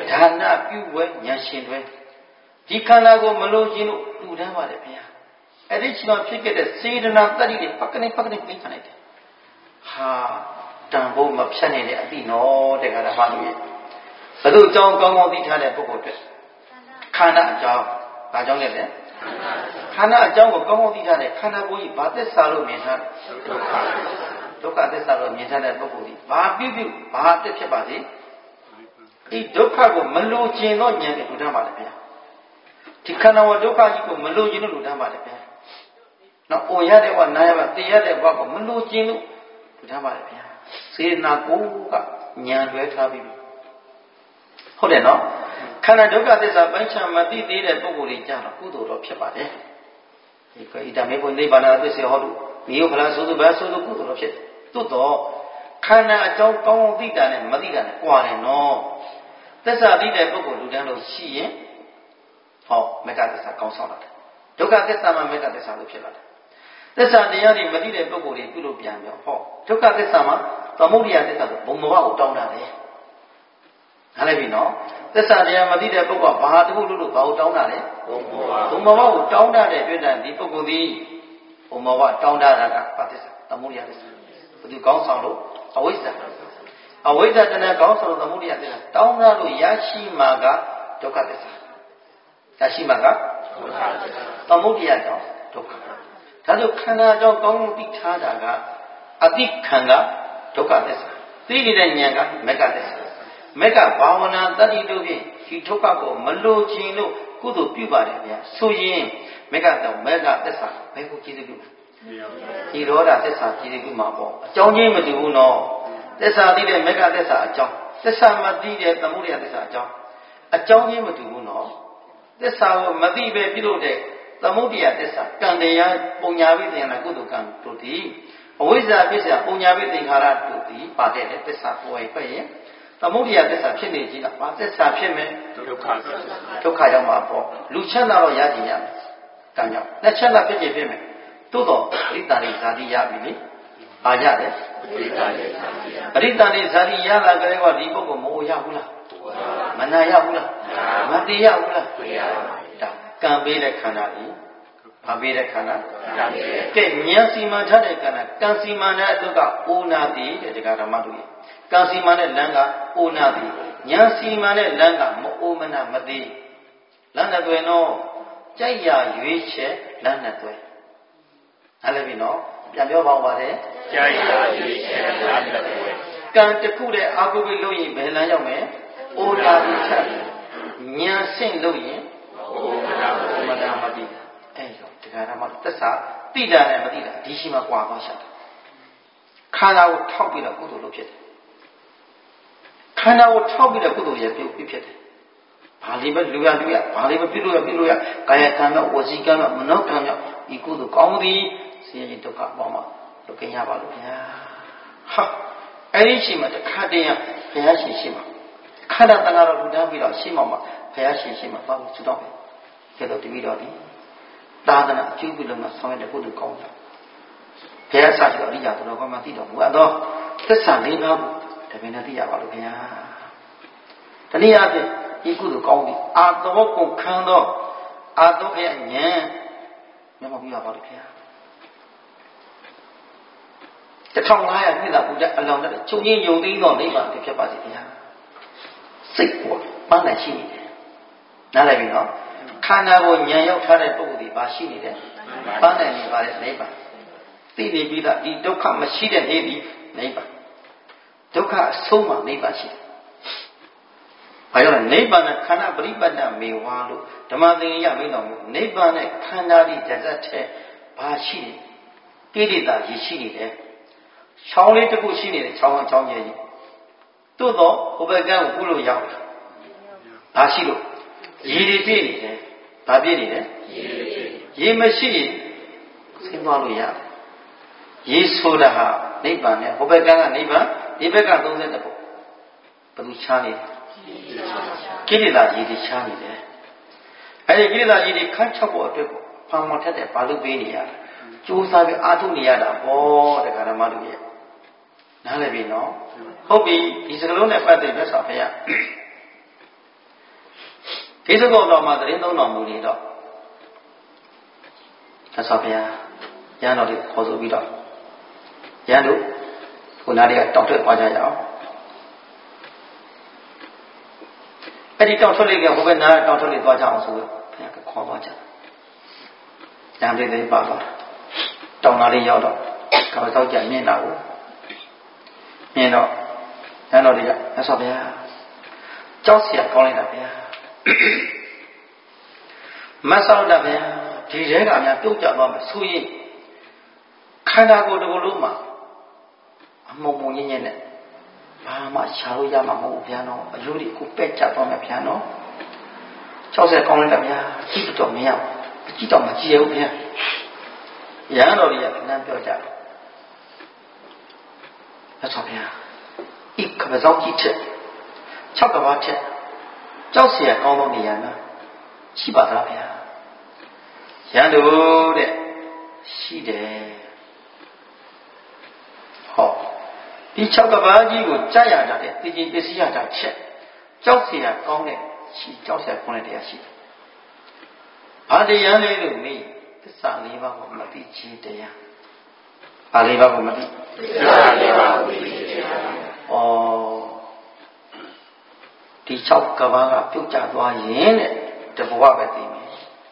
ဒါနပြုဝဲဉာဏ်ရှင်တွေဒီခန္ဓာကိုမလို့ခြင်းလို့လူတန်းပါတယ်ဗျာအဲ့ဒီချိန်မှာဖြစ်ခဲ့တဲ့စေတနာတတ္တိတွေပက္ကနေပက္ကနေပြင်ခံလိုက်တယ်ဟာတန်ဖို့မဖြတ်နေတဲ့အတိနော်တဲ့ခါဓမ္မတို့ရဲ့ဘယ်သူအကြောင်းကောင်းကောင်းသိထားတဲ့ပုဂ္ဂိုလ်တွေခန္ဓာအကြောင်းဘာကြောင့်လဲလဲခန္ဓာအကြောင်းကိုကောင်းကောင်းသိထားတဲ့ခန္ဓာကိုယ်ကြီးဘာသစ္စာလို့မြင်ထားတယ်ဒုက္ခသစ္စာလို့မြင်ထားတဲ့ပုဂ္ဂိုလ်ကြီးဘာပြုပြုဘာအသက်ဖြစ်ပါစေဒီဒုက္ခကိုမလိုချင်တော့ဉာဏ်နဲ့လူတန်းပါလေဗျာဒီခန္ဓာဝဒုက္ခကြီးကိုမလိုချင်လို့လူတန်းပါလေဗျာနော်အိုရတဲ့ဘဝနာရဘသိရတဲ့ဘဝကိုမလိုချင်လို့လူတန်းပါလေဗျာစေနာကိုကဉာဏ်လွဲထားပြီးဟုတ်တယ်နော်ခန္ဓာဒုက္ခသစ္စာပိုင်းခြားမသိသေးတဲ့ပုဂ္ဂိုလ်တွေကြတော့ကုသိုလ်တော့ဖြစ်ပါတယ်ဒီကိဣဒမေဘုနိဗ္ဗာန်သစ္စေဟောတုမိယဖလားဆိုသူပဲဆိုသူကုသိုလ်တော့ဖြစ်တယ်သို့တော့ခန္ဓာအကြောင်းကောင်းသိတာနဲ့မသိတာနဲ့ကွာတယ်နော်သစ္စာသိတဲ့ပုဂ္ဂိုလ်လူတန်းလို့ရှိရင်ဟောမေတ္တာသစ္စာကောင်းဆောင်လာတယ်ဒုက္ခသစ္စာမှာမေတ္တာသစ္စာလို့ဖြစ်လာတယ်သစ္စာတရားတွေမသိတဲ့ပုဂ္ဂိုလ်တွေပြုလို့ပြန်ပြောဟောဒုက္ခသစ္စာမှာသမုဒိယသစ္စာဆိုဘုံဘဝကိုတောင်းတာလေနားလည်ပြီနော်သစ္စာတရားမသိတဲ့ပုဂ္ဂိုလ်ဘာတခုလို့လို့ဘာကိုတောင်းတာလဲဘုံဘဝဘုံဘဝကိုတောင်းတတဲ့တွေ့တဲ့ဒီပုဂ္ဂိုလ်ဒီဘုံဘဝတောင်းတတာကဘာသစ္စာသမုဒိယသစ္စာဘယ်သူကောင်းဆောင်လို့အဝိဇ္ဇာအဝိဇ္ဇာတဏှာကောင်းဆောင်လို့သမုဒိယသစ္စာတောင်းတလို့ရရှိမှာကဒုက္ခသစ္စာရရှိမှာကဒုက္ခသစ္စာသမုဒိယကြောင့်ဒုက္ခဒါဆိုခန္ဓာကြောင့်ကောင်းမှုသိထားတာကအတိခံကဒုက္ခသစ္စာသိနေတဲ့ဉာဏ်ကမေဃသစ္စာမေဃဘာဝနာတတ္တိတို့ဖြင့်ဒီဒုက္ခကိုမလိုချင်လို့ကုသိုလ်ပြုပါတယ်ဗျာဆိုရင်မေဃတော့မေဃသစ္စာဘယ်ကိုကြည့်လို့ဒီရောဓသစ္စာကြည့်လို့မှာပေါ့အကြောင်းချင်းမတူဘူးနော်သစ္စာသိတဲ့မေဃသစ္စာအကြောင်းသစ္စာမသိတဲ့သမုဒယသစ္စာအကြောင်းအကြောင်းချင်းမတူဘူးနော်သစ္စာကိုမသိပဲပြုလို့တဲ့သမုဒယသစ္စာကံတရားပုံညာဝိသင်္ခါရကုသိုလ်ကံတို့သည်အဝိဇ္ဇာပစ္စယပုံညာဝိသင်္ခါရတို့သည်ပါတဲ့သစ္စာကိုယ်ပဲရဲ့သမုဒယသစ္စာဖြစ်နေကြီးတာဘာသစ္စာဖြစ်မယ်ဒုက္ခသစ္စာဒုက္ခရောက်မှာပေါ့လူချမ်းသာတော့ရကြည်ရမယ်တန်ကြောင့်လက်ချမ်းသာဖြစ်ခြင်းဖြစ်မယ်သို့တော့ပရိသန္တိဇာတိရပြီလေအာရတယ်ပရိသန္တိဇာတိရပရိသန္တိဇာတိရလာကြတဲ့ကဒီပုဂ္ဂိုလ်မဟုတ်ရဘူးလားမနာရဘူးလားမတည်ရဘူးလားမရပါဘူးဒါကံပေးတဲ့ခန္ဓာကြီးဘာပေးတဲ့ခန္ဓာကံပေးတဲ့ကဲဉာဏ်စီမံထားတဲ့ခန္ဓာကံစီမံတဲ့အတုကအိုနာတိတဲ့ဒကာဓမ္မတို့ရဲ့ကံစီမံတဲ့လမ်းကအိုနာတိဉာဏ်စီမံတဲ့လမ်းကမအိုမနာမသိလမ်းနဲ့တွင်တော့ကြိုက်ရရွေးချက်လမ်းနဲ့တွင်အဲ့လည်းပြီနော်ပြန်ပြောပါဦးပါတယ်ကြိုက်ရရွေးချက်လမ်းနဲ့တွင်ကံတစ်ခုတည်းအာဟုပြီးလို့ရင်ဘယ်လမ်းရောက်မယ်အိုနာတိချက်ဉာဏ်ဆင့်လို့ရင်အိုမနာအိုမနာမသိအဲ့တော့ဒကာဓမ္မသစ္စာသိတာနဲ့မသိတာဒီရှိမှကွာသွားရှာတယ်ခန္ဓာကိုထောက်ပြီးတော့ကုသိုလ်လုပ်ဖြစ်တယ်ခန္ဓာကိုထောက်ပြီးတော့ကုသိုလ်ရပြုတ်ဖြစ်တယ်ဘာလေးပဲလူရလူရဘာလေးပဲပြုလို့ရပြုလို့ရကာယကံတော့ဝစီကံတော့မနောကံတော့ဒီကုသိုလ်ကောင်းသည်ဆင်းရဲဒုက္ခပေါင်းမှာလွတ်ကင်းရပါလို့ဗျာဟာအဲ့ဒီရှိမှတခါတည်းရဘုရားရှင်ရှိမှခန္ဓာတန်ခါတော့လူတန်းပြီးတော့ရှိမှမှာဘုရားရှင်ရှိမှပေါ့သူတော့ပဲကဲတော့တပည့်တော်ဒီသာသနာအကျိုးပြုလို့မှဆောင်းရတဲ့ကုသိုလ်ကောင်းတာဘုရားဆရာတော်အရိယာတော်ကမှသိတော်မူအပ်တော့သစ္စာလေးပါးကိုတပည့်နဲ့သိရပါလို့ခင်ဗျာတနည်းအားဖြင့်ဒီကုသိုလ်ကောင်းပြီအာသောကိုခံတော့အာသောရဲ့ဉာဏ်မျက်မှောက်ပြရပါလို့ခင်ဗျာတစ်ထောင်ငါးရာနှစ်သာဘုရားအလောင်းတဲ့ချုပ်ငင်းယုံသိတော့နိဗ္ဗာန်ဖြစ်ပါစေခင်ဗျာစိတ်ပေါ်ပန်းနိုင်ရှိနေတယ်နားလည်ပြီနော်ခန္ဓာကိုဉာဏ်ရောက်ထားတဲ့ပုဂ္ဂိုလ်ဒီပါရှိနေတယ်ပန်းနိုင်နေပါတဲ့နိဗ္ဗာန်သိနေပြီးသားဒီဒုက္ခမရှိတဲ့နေပြီနိဗ္ဗာန်ဒုက္ခအဆုံးမှာနိဗ္ဗာန်ရှိတယ်။ဘာကြောင့်လဲနိဗ္ဗာန်နဲ့ခန္ဓာပရိပတ်တမေဝါလို့ဓမ္မသင်္ကြန်မင်းတော်မျိုးနိဗ္ဗာန်နဲ့ခန္ဓာဒီဇတ်တဲ့ဘာရှိနေကိလေသာရရှိနေတယ်။ချောင်းလေးတစ်ခုရှိနေတယ်ချောင်းချောင်းကြီးကြီး။သို့တော့ဟိုဘက်ကကိုကုလို့ရောက်တယ်။ဘာရှိလို့ရေတွေပြည့်နေတယ်။ဘာပြည့်နေလဲ။ရေမရှိရင်ဆင်းသွားလို့ရတယ်။ရေဆိုတာဟာနိဗ္ဗာန်နဲ့ဟိုဘက်ကကနိဗ္ဗာန်ဒီဘက်ကသုံးတဲ့ပုံဘယ်လိုချားနေကိလေသာကြီးတွေချားနေတယ်အဲဒီကိလေသာကြီးတွေခန့်ချက်ဖို့အတွက်ကိုဖန်မထက်တဲ့ဘာလို့ပေးနေရလဲကြိုးစားပြီးအာထုနေရတာဘောတရားဓမ္မတို့ရဲ့နားလည်ပြီနော်ဟုတ်ပြီဒီစကလုံးနဲ့ပတ်သက်ပြီးဆိုဖခင်ကိစ္စကောတော်မှာတရင်သုံးတော်မူနေတော့သစ္စာဗျာရန်တော်တွေခေါ်ဆိုပြီးတော့ရန်တို့ခုနတွေကတောက်ထွက်သွားကြရအောင်အဲ့ဒီတောက်ထွက်လေးကဟိုဘက်နားတောက်ထွက်လေးသွားကြအောင်ဆိုတော့ဘုရားကခေါ်သွားကြရန်တွေတွေပါသွားတောင်နာလေးရောက်တော့ကမ္ဘာသောကြမြင်လာဘူးမြင်တော့ရန်တော်တွေကသစ္စာဗျာကြောက်เสียကောင်းလိုက်တာဗျာမဆောက်တာဗျာဒီတဲကများပြုတ်ကြသွားမယ်ဆိုရင်ခန္ဓာကိုယ်တစ်ခုလုံးမှာအမုံမုံညင်းညင်းနဲ့ဘာမှရှာလို့ရမှာမဟုတ်ဘူးဗျာနော်အလူတွေကိုပက်ကြသွားမယ်ဗျာနော်၆၀ကောင်းလိုက်တာဗျာကြည့်တော့မရဘူးကြည့်တော့မကြည့်ရဘူးဗျာရဟန်းတော်တွေကလမ်းပြောကြတယ်အဲ့ဆိုဗျာဤကပ္ပဇောက်ကြည့်ချက်၆ကဘာချက်ကြောက်เสียကောင်းသောနေရာမှာရှိပါသလားဗျာရန်တို့တဲ့ရှိတယ်ဟောဒီ၆ကဘာကြီးကိုကြားရတာတဲ့သိချင်းပစ္စည်းရတာချက်ကြောက်เสียကောင်းတဲ့ရှိကြောက်เสียကောင်းတဲ့တရားရှိတယ်ဘာတရားလဲလို့မေးသစ္စာ၄ပါးကိုမသိခြင်းတရားဘာ၄ပါးကိုမသိသစ္စာ၄ပါးကိုမသိတရားဩဒီ၆ကဘာကပြုတ်ကျသွားရင်တဲ့တဘဝပဲသိမယ်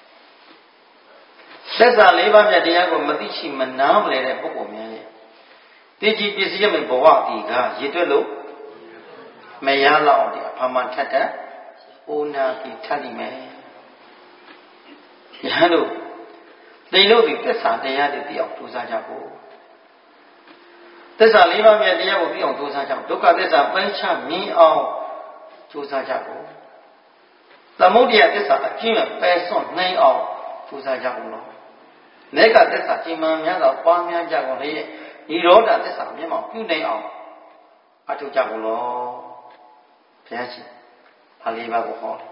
သစ္စာ၄ပါးမြတ်တရားကိုမသိရှိမနားမလဲတဲ့ပုဂ္ဂိုလ်များရဲ့သိကြည်ပစ္စည်းရမယ့်ဘဝဒီကရည်တွက်လို့မရလောက်တဲ့အဖမှန်ထက်တဲ့အိုနာပြီးထပ်လိမ့်မယ်ယဟန်တို့သိလို့ဒီသစ္စာတရားတွေသိအောင်ကြိုးစားကြဖို့သစ္စာ၄ပါးမြတ်တရားကိုသိအောင်ကြိုးစားကြဖို့ဒုက္ခသစ္စာပိုင်းခြားမြင်အောင်ကြိုးစားကြဖို့သမုဒယသစ္စာအကျဉ်းနဲ့ပယ်စွန့်နိုင်အောင်ကြိုးစားကြဖို့လို့နေကသစ္စာကျင်မှန်များစွာပွားများကြကုန်လေဤရောဓသစ္စာမျက်မှောက်ပြုနိုင်အောင်အထောက်ကြဖို့လို့ဘုရားရှင်ဒါလေးပါးကိုဟောတယ်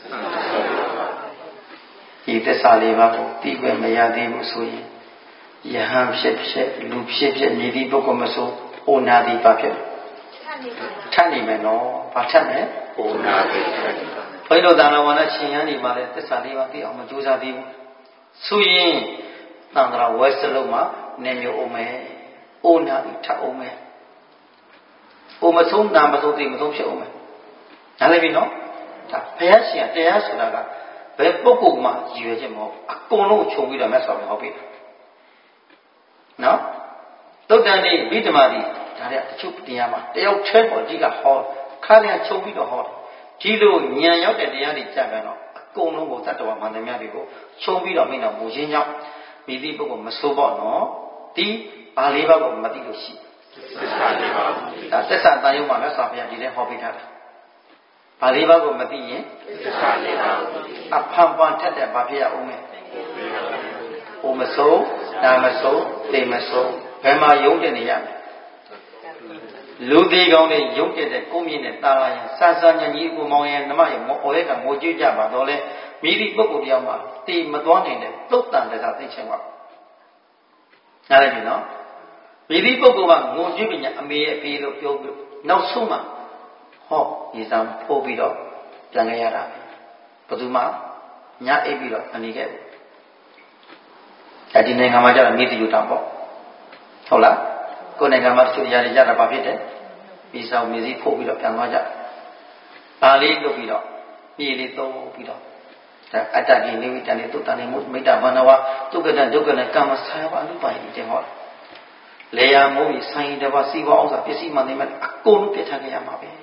ဒီသစ္စာလေးပါးကိုသိခွင့်မရသေးဘူးဆိုရင်ယဟန်ဖြစ်ဖြစ်လူဖြစ်ဖြစ်မြည်သည့်ပုဂ္ဂိုလ်မဆိုအိုနာတိပါဖြစ်ထပ်နေမယ်နော်ဘာထပ်မယ်အိုနာတိထပ်နေပါဘုရားတော်သာနာဝနာရှင်ရန်ဒီမှာလည်းသစ္စာလေးပါးသိအောင်မကြိုးစားသေးဘူးဆိုရင်သံဃာဝဲစလုံးမှာနေမျိုးအောင်မယ်အိုနာတိထပ်အောင်မယ်အိုမဆုံးနာမဆုံးသိမဆုံးဖြစ်အောင်မယ်နားလည်ပြီနော်ဒါဘုရားရှင်တရားဆိုတာကဘယ်ပုဂ္ဂိုလ်မှရည်ရွယ်ချက်မဟုတ်အကုန်လုံးခြုံပြီးတော့မြတ်စွာဘုရားဟောပေးတာနော်သုတ်တန်ဒီဗိဓမာတိဒါတဲ့တချို့တရားမှာတယောက်ထဲပေါ်ကြီးကဟောခါလျာခြုံပြီးတော့ဟောတယ်ဒီလိုဉာဏ်ရောက်တဲ့တရားတွေကြပြန်တော့အကုန်လုံးကိုတတ္တဝါမှန်သမျှတွေကိုခြုံပြီးတော့မိန့်တော်မူခြင်းကြောင့်မိသည့်ပုဂ္ဂိုလ်မဆိုးပေါ့နော်ဒီဘာလေးပါးကိုမသိလို့ရှိသစ္စာလေးပါးဒါသစ္စာတန်ရုံမှာမြတ်စွာဘုရားဒီထဲဟောပေးထားတာဘာလေးပါးကိုမသိရင်သစ္စာလေးပါးအဖန်ပန်ထက်တဲ့ဘာဖြစ်ရအောင်လဲဘုမဆိုးနာမဆိုးသိမဆိုးဘယ်မှာယုံတယ်နေရမလဲလူသေးကောင်းတဲ့ယုံတဲ့ကိုမြင့်တဲ့တာလာရင်စစညကြီးကိုမောင်ရင်နမရဲ့မော်ရဲကငိုကြည့်ကြပါတော့လေမိသည့်ပုဂ္ဂိုလ်တယောက်မှာတည်မသွားနိုင်တဲ့တုတ်တန်တကာသိချင်ပါနားလည်ပြီနော်မိသည့်ပုဂ္ဂိုလ်ကငိုကြည့်ပညာအမေရဲ့အဖေလို့ပြောပြီးနောက်ဆုံးမှဟောဒီစံဖိုးပြီးတော့ပြန်ခဲ့ရတာဘယ်သူမှညအိပ်ပြီးတော့အနေခဲ့အဲဒီနိုင်ငံမှာကျတော့မိသည့်ယူတာပေါ့ဟုတ်လားကိုယ်နိုင်ငံမှာသူရရကြတာဘာဖြစ်တယ်ပြီးဆောင်မြေစည်းဖို့ပြီးတော့ပြန်သွားကြပါဠိလုပ်ပြီးတော့မြေလေးသုံးပြီးတော့ဒါအတ္တကိနိဝိတန်နဲ့သုတ္တန်နဲ့မိတ္တဘာနဝဒုက္ကတဒုက္ကနဲ့ကာမဆာယဝအနုပါယိတဲ့ဟောလေယာမိုးပြီးဆိုင်တပါစီပွားအောင်စာပစ္စည်းမှနေမဲ့အကုန်လုံးပြထားခဲ့ရမှာပဲ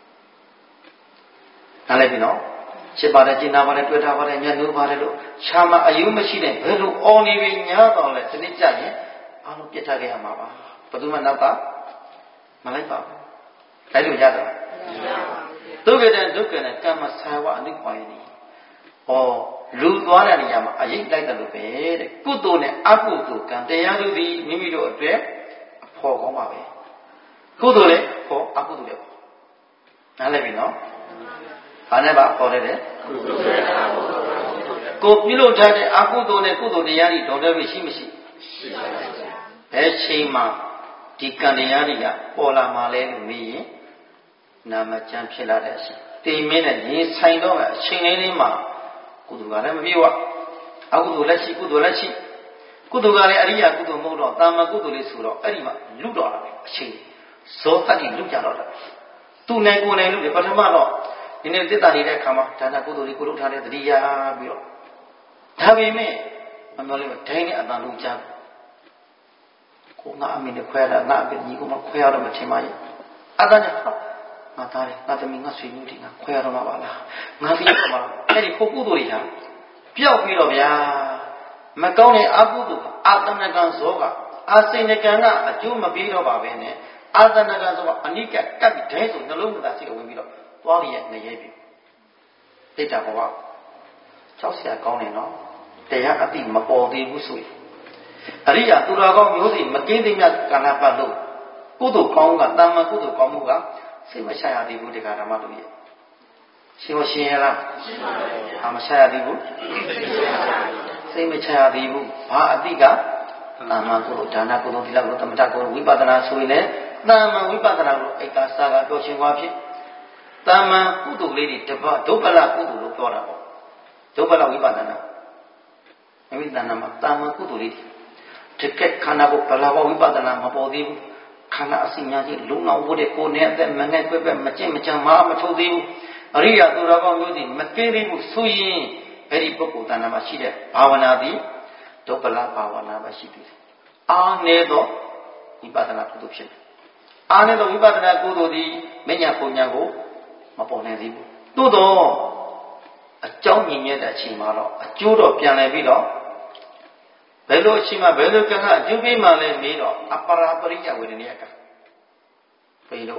နားလည်ပြီနော်ရှင်းပါတယ်ကျင်နာပါတယ်တွေ့တာပါတယ်ညှဉ်းနှိုးပါတယ်လို့ရှားမအယုမရှိတဲ့ဘယ်လိုအော်နေပြီညားတော့လဲဒီနေ့ကြရင်အားလုံးပြထားခဲ့ရမှာပါဘယ်သူမှနောက်ကမလိုက်ပါဘူးလိုက်လို့ရတော့ဒုက္ခတဲ့ဒုက္ခနဲ့ကမ္မဆာဝအနုပါယိဩလူသွားတဲ့နေရာမှာအရေးလိုက်တယ်လို့ပဲတဲ့ကုသိုလ်နဲ့အကုသိုလ်ကံတရားတို့သည်မိမိတို့အတွက်အဖို့ကောင်းပါပဲကုသိုလ်လည်းဟောအကုသိုလ်လည်းဟောနားလည်ပြီနော်ဘာနဲ့ပါခေါ်တယ်ကုသိုလ်နဲ့အကုသိုလ်ကိုပြုလုပ်ထားတဲ့အကုသိုလ်နဲ့ကုသိုလ်တရားတွေတော်တယ်ပဲရှိမရှိရှိပါပါဘယ်ချိန်မှာဒီကံတရားတွေကပေါ်လာမှလဲလို့မေးရင်နာမကျမ်းဖြစ်လာတဲ့အရှိတေမင်းနဲ့ရင်ဆိုင်တော့မယ်အချိန်လေးလေးမှာကုသိုလ်ကလည်းမပြေဝအကုသိုလ်လည်းရှိကုသိုလ်လည်းရှိကုသိုလ်ကလည်းအရိယာကုသိုလ်မဟုတ်တော့တာမန်ကုသိုလ်လေးဆိုတော့အဲ့ဒီမှာလူတော့တာအချိန်ဇောတတိလူကြတော့တာသူနိုင်ကိုယ်နိုင်လူတွေပထမတော့ဒီနေ့တက်တာနေတဲ့အခါမှာဒါနကုသိုလ်တွေကိုလုပ်ထားတဲ့တတိယပြီးတော့ဒါပေမဲ့မပြောလို့ဒိုင်းနဲ့အတန်လုံးချမ်းကိုငါအမင်းနဲ့ခွဲတာငါအပြစ်ကြီးကိုမခွဲရတော့မထင်ပါရဲ့အတန်ကငါသားလေငါသမီးငါဆွေမျိုးတွေငါခွဲရတော့မှာပါလားငါပြီးတော့မှအဲ့ဒီပုဂ္ဂိုလ်တွေဟာပျောက်ပြီးတော့ဗျာမကောင်းတဲ့အကုသိုလ်အာတဏကံဇောကအစိဏကံကအကျိုးမပေးတော့ပါပဲနဲ့အာတဏကံဇောကအနိကကပ်ဒဲဆိုနှလုံးသားစိတ်ဝင်ပြီးတော့သွားရရဲ့နေရဲပြီတိတ်တာဘောကကြောက်เสียကောင်းတယ်နော်တရားအတိမပေါ်သေးဘူးဆိုရင်အရိယာသူတော်ကောင်းမျိုးစီမကင်းသိမြတ်ကာလပတ်လို့ကုသိုလ်ကောင်းကတာမန်ကုသိုလ်ကောင်းမှုကစိတ်မချရသေးဘူးတရားဓမ္မတို့ရဲ့ရှင်မရှင်ရလားရှင်ပါပါဘုရားမချရသေးဘူးစိတ်မချရသေးဘူးဘာအတိကတာမန်ကုသိုလ်ဒါနကုသိုလ်သီလကုသိုလ်သမထကုသိုလ်ဝိပဿနာဆိုရင်လည်းတာမန်ဝိပဿနာကိုအိတ်ကာစာကတော့ရှင်ွားဖြစ်တာမန်ကုသိုလ်လေးတွေတပတ်ဒုပ္ပလကုသိုလ်လို့ပြောတာပေါ့ဒုပ္ပလဝိပဿနာအမိတဏမှာတာမန်ကုသိုလ်လေးတကယ်ခန္ဓာကိုဘလဝဝိပဿနာမပေါ်သေးဘူးခန္ဓာအစိညာကြီးလုံလောက်ဖို့တဲ့ကိုယ်နဲ့အသက်မနဲ့ကွဲ့ပဲ့မကျင့်မကြံမမထုတ်သေးဘူးအရိယာသူတော်ကောင်းမျိုးစီမကင်းသေးဘူးဆိုရင်အဲ့ဒီပုဂ္ဂိုလ်တဏ္ဍာမှာရှိတဲ့ဘာဝနာသည်ဒုပ္ပလဘာဝနာပဲရှိသေးတယ်အာနေသောဝိပဿနာကုသိုလ်ဖြစ်တယ်အာနေသောဝိပဿနာကုသိုလ်သည်မညာပုံညာကိုမပေါ်နိုင်သေးဘူးသို့တော့အကြောင်းမြင်ရတဲ့အချိန်မှာတော့အကျိုးတော့ပြန်လည်ပြီးတော့ဘယ်လိုအချိန်မှာဘယ်လိုကံကအကျိုးပေးမှလဲမေးတော့အပရာပရိယဝေဒနိယကဘယ်လို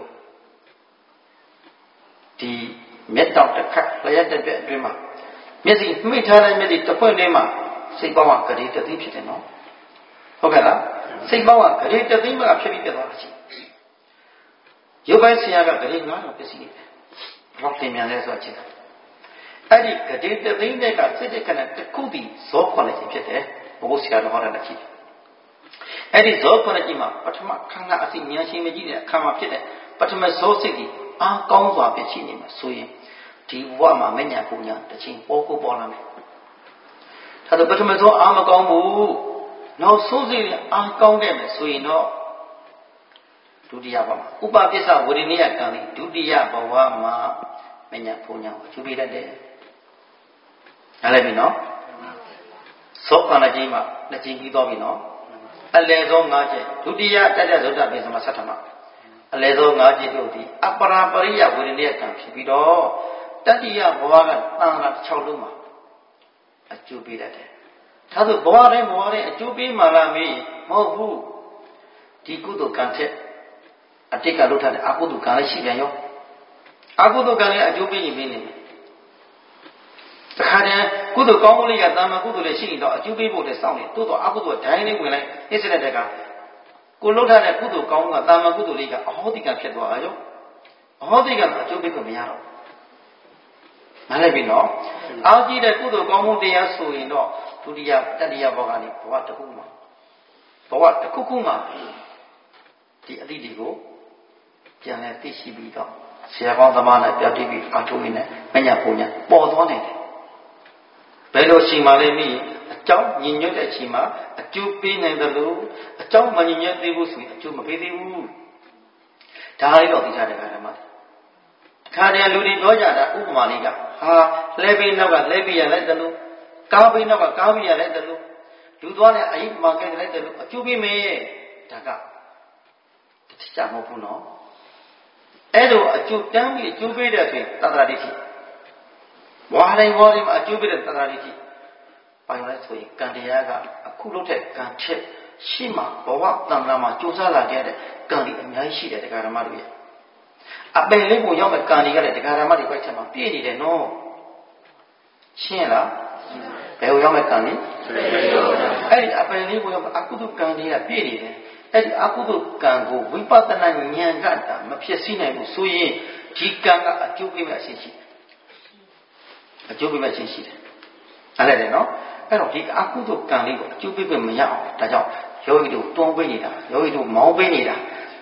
ဒီမျက်တောင်တစ်ခတ်လျက်တစ်ပြက်အတွင်းမှာမျက်စိမှိတ်ထားတဲ့မျက်စိတစ်ပွင့်လေးမှာစိတ်ပေါင်းကဂရေတသိဖြစ်တယ်နော်ဟုတ်ကဲ့လားစိတ်ပေါင်းကဂရေတသိမှဖြစ်ပြီးပြသွားတာရှိရုပ်ပိုင်းဆရာကဂရေငါးတော့ပစ္စည်းနေတယ်ဘာလို့တင်မြန်လဲဆိုတော့ချင်းအဲ့ဒီဂရေတသိတဲ့ကစိတ်တဲ့ခဏတစ်ခုတည်းဇောခွန်လည်းဖြစ်တယ်ဘုရားဆရာတော်ဟောတာလည်းရှိတယ်အဲ့ဒီဇောခွန်ကြီးမှာပထမခန္ဓာအစိဉာဏ်ရှိမကြည့်တဲ့အခါမှာဖြစ်တဲ့ပထမဇောစိတ်ကြီးအားကောင်းစွာဖြစ်ရှိနေမှာဆိုရင်ဒီဘဝမှာမညာပူညာတစ်ချိန်ပေါ်ကိုပေါ်လာမယ်ဒါတော့ပထမဇောအားမကောင်းဘူးနောက်ဆုံးစိတ်အားကောင်းခဲ့မယ်ဆိုရင်တော့ဒုတိယဘဝမှာဥပပစ္စဝေဒနိယကံဒီဒုတိယဘဝမှာမညာပူညာကိုကျူပေးတတ်တယ်နားလည်ပြီနော်သောကံလည်းကြီးမှာနှစ်ချိန်ပြီးသွားပြီနော်အလယ်ဆုံး၅ချက်ဒုတိယတတ္တဇုတ္တပိသမသတ္ထမအလယ်ဆုံး၅ချက်တို့ဒီအပရာပရိယဝေဒနိယကံဖြစ်ပြီးတော့တတိယဘဝကတန်ခါ၆လုံးမှာအကျိုးပေးတတ်တယ်ဒါဆိုဘဝတိုင်းဘဝတိုင်းအကျိုးပေးမှလားမေးမဟုတ်ဘူးဒီကုသိုလ်ကံထက်အတိတ်ကလုပ်ထားတဲ့အကုသိုလ်ကံလည်းရှိပြန်ရောအကုသိုလ်ကံလည်းအကျိုးပေးရင်မင်းနေတယ်တခါတည်းကုသိုလ်ကောင်းမှုလေးကတာမန်ကုသိုလ်လေးရှိနေတော့အကျိုးပေးဖို့လည်းစောင့်နေတိုးတော့အကုသိုလ်ဒိုင်းလေးဝင်လိုက်နှိစ္စတဲ့တက်ကကိုလှုပ်ထားတဲ့ကုသိုလ်ကောင်းကတာမန်ကုသိုလ်လေးကအဟောတိကဖြစ်သွားတာရောအဟောတိကအကျိုးပေးဖို့မရတော့နားလည်ပြီနော်အားကြီးတဲ့ကုသိုလ်ကောင်းမှုတရားဆိုရင်တော့ဒုတိယတတိယဘဝကနေဘဝတစ်ခုမှာဘဝတစ်ခုခုမှာဒီအတိတ်ကိုပြန်လဲသိရှိပြီးတော့ဆရာကောင်းသမားနဲ့ပြတိပြီးအထုံးနေနဲ့မညာပုံညာပေါ်သွားနေတယ်ဘယ်လိုရှိမှလဲမိအကြောင်းညီညွတ်တဲ့အချိန်မှာအကျိုးပေးနိုင်တယ်လို့အကြောင်းမညီညွတ်သေးဘူးဆိုရင်အကျိုးမပေးသေးဘူးဒါလေးတော့သိကြတယ်ဓမ္မခါတည်းလူတွေပြောကြတာဥပမာလေးကဟာလဲပေးနောက်ကလဲပေးရလိုက်တယ်လို့ကားပေးနောက်ကကားပေးရလိုက်တယ်လို့လူသွားနဲ့အဟိမာကဲလိုက်တယ်လို့အကျိုးပေးမယ်ဒါကတခြားမဟုတ်ဘူးနော်အဲ့လိုအကျိုးတန်းပြီးအကျိုးပေးတဲ့ဆိုရင်သတ္တရာဒိဋ္ဌိဝါတိုင်းဝါတိုင်းမှာအကျိုးပေးတဲ့သတ္တရာဒိဋ္ဌိပိုင်လိုက်ဆိုရင်ကံတရားကအခုလုပ်တဲ့ကံချက်ရှိမှဘဝတဏ္ဍာမှာကြိုးစားလာခဲ့တဲ့ကံတွေအများကြီးရှိတယ်တရားဓမ္မတွေအပယ်လေးကိုရောက်မဲ့ကံတွေကလည်းတရားဓမ္မတွေပိုက်ချက်မှာပြည့်နေတယ်နော်ရှင်းလားဘယ်ကိုရောက်မဲ့ကံလဲအဲ့ဒီအပယ်လေးကိုရောက်မဲ့အကုသိုလ်ကံတွေကပြည့်နေတယ်အဲ့ဒီအကုသိုလ်ကံကိုဝိပဿနာဉာဏ်ကတာမဖြစ်စည်းနိုင်ဘူးဆိုရင်ဒီကံကအကျိုးပေးမဲ့အရှိရှိအကျိုးပေးမဲ့အရှိရှိတယ်အဲ့ဒါလေနော်အဲ့တော့ဒီအကုသိုလ်ကံလေးကိုအကျိုးပေးပေးမရအောင်ဒါကြောင့်ယောဂီတို့တွန်းပေးနေတာယောဂီတို့မောင်းပေးနေတာ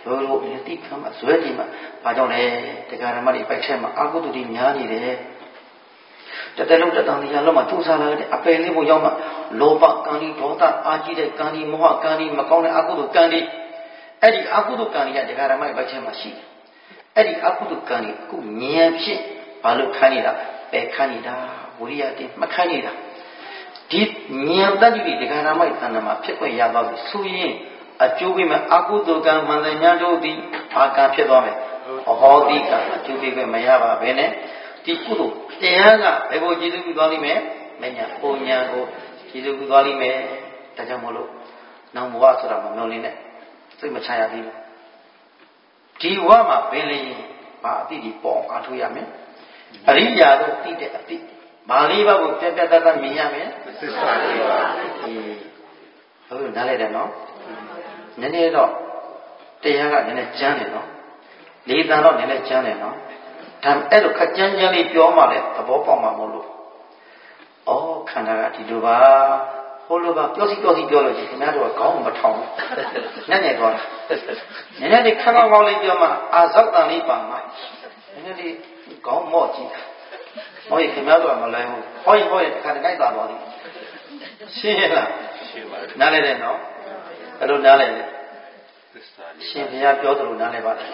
လိုလိုအတိခံမှာဇွဲဒီမှာဘာကြောင့်လဲတရားဓမ္မတွေပိုက်ချက်မှာအာဟုတုတွေများနေတယ်တတလုံးတတန်တရားလုံးမှာသူ့စားလာတဲ့အပယ်လေးကိုရောက်မှလောဘကံဒီဒေါသအာကြီးတဲ့ကံဒီမောဟကံဒီမကောင်းတဲ့အာဟုတုကံဒီအဲ့ဒီအာဟုတုကံဒီကတရားဓမ္မတွေပိုက်ချက်မှာရှိတယ်အဲ့ဒီအာဟုတုကံဒီအခုဉာဏ်ဖြင့်ဘာလို့ခန်းနေတာပယ်ခန်းနေတာဝိရိယတင်မခန်းနေတာဒီဉာဏ်တတ္တိတွေတရားဓမ္မတွေတဏ္ဍာမှာဖြစ်ခွင့်ရသွားပြီဆိုရင်အကျိုးပေးမဲ့အာဟုတုကံမှန်တယ်များတို့သည်ဘာကံဖြစ်သွားမယ်အဟောတိကံအကျိုးပေးခွင့်မရပါဘဲနဲ့ဒီကုသိုလ်တရားကဘယ်ကိုကျေစုပြုသွားလိမ့်မယ်မညာပုံညာကိုကျေစုပြုသွားလိမ့်မယ်ဒါကြောင့်မလို့နောင်ဘဝဆိုတာမမျောလင်းနဲ့စိတ်မချရသေးဘူးဒီဘဝမှာပင်လျင်ဘာအတိဒီပေါ်အားထုတ်ရမယ်အရိယာတို့သိတဲ့အတိဘာလေးပါးကိုပြတ်ပြတ်တတ်တတ်မြင်ရမယ်သစ္စာလေးပါးအေးဟုတ်နားလည်တယ်နော်နည်းနည်းတော့တရားကနည်းနည်းကျမ်းတယ်နော်လေးတန်တော့နည်းနည်းကျမ်းတယ်နော်ဒါအဲ့လိုခက်ကြမ်းကြမ်းလေးပြောမှလည်းသဘောပေါက်မှာမလို့ဩခန္ဓာကဒီလိုပါဟိုလိုပါပြောစီပြောစီပြောလို့ရှိရင်ခင်ဗျားတို့ကခေါင်းမထောင်ဘူးညံ့ညံ့သွားတာနည်းနည်းလေးခက်ကောင်းကောင်းလေးပြောမှအာဇောက်တန်လေးပါမှနည်းနည်းလေးခေါင်းမော့ကြည့်တာဟောရင်ခင်ဗျားတို့ကမလဲဘူးဟောရင်ဟောရင်ခါတနိုင်သွားသွားသည်ရှင်းရလားရှင်းပါပြီနားလဲတယ်နော်ဘယ်လိုနားလဲလဲရှင်ဘုရားပြောသလိုနားလဲပါတယ်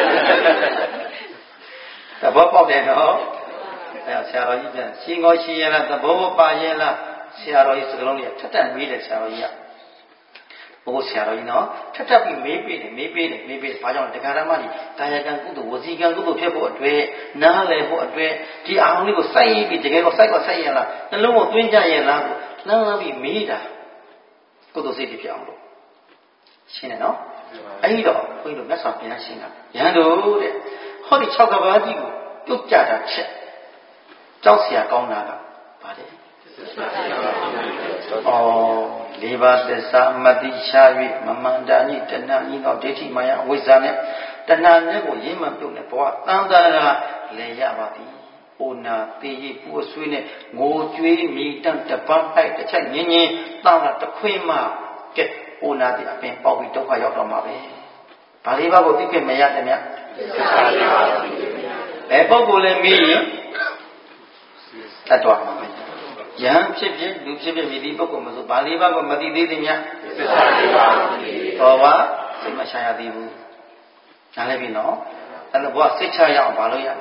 သဘောပေါက်တယ်နော်အဲဆရာတော်ကြီးပြန်ရှင်ကောရှင်ရလားသဘောပါရဲ့လားဆရာတော်ကြီးစကလုံးကြီးထက်တက်မေးတယ်ဆရာတော်ကြီးကဘိုးဆရာတော်ကြီးနော်ထက်တက်ပြီးမေးပေးတယ်မေးပေးတယ်မေးပေးဘာကြောင့်တရားဓမ္မကြီးကာယကံကုသိုလ်ဝစီကံကုသိုလ်ဖြစ်ဖို့အတွက်နားလည်ဖို့အတွက်ဒီအာရုံလေးကိုစိုက်ပြီးတကယ်တော့စိုက်တော့စိုက်ရလားနှလုံးကိုသွင်းကြရလားကိုလှမ်းလှမ်းပြီးမေးတာကုသိုလ်စိတ်ဖြစ်အောင်လို့ရှင်းတယ်နော်အဲ့ဒီတော့ဘုန်းကြီးတို့မြတ်စွာဘုရားရှင်းတာရဟန်းတို့တဲ့ဟောဒီ၆ကဘာကြီးကိုပြုတ်ကြတာချက်ကြောက်เสียကောင်းတာကပါတယ်ဩလေးပါးသစ္စာမတိရှား၍မမန္တာနိတဏှာဤသောဒိဋ္ဌိမာယအဝိဇ္ဇာနဲ့တဏှာနဲ့ကိုရင်းမှပြုတ်နေဘဝတန်တာကလည်းရပါသည်။အိုနာတေရီပူဆွေးနဲ့ငိုကြွေးမိတန့်တပန်းပိုက်တစ်ချက်ငင်းငင်းတောင်းတာတခွင်းမှကဲအိုနာတိအပင်ပေါက်ပြီးဒုက္ခရောက်တော့မှာပဲ။ဘာလေးပါးကိုသိခဲ့မရတဲ့မြတ်သစ္စာလေးပါးကိုသိခဲ့မရဘယ်ပုဂ္ဂိုလ်လဲမေးရင်တတ်တော်မှာပဲယံဖြစ်ဖြစ်လူဖြစ်ဖြစ်မိသည့်ပုဂ္ဂိုလ်မဆိုဘာလေးပါးကိုမသိသေးသည်မြတ်သစ္စာလေးပါးကိုသိသေးတော်ပါစိတ်မချရသေးဘူးနားလည်ပြီနော်အဲ့လိုဘုရားစိတ်ချရအောင်ဘာလို့ရ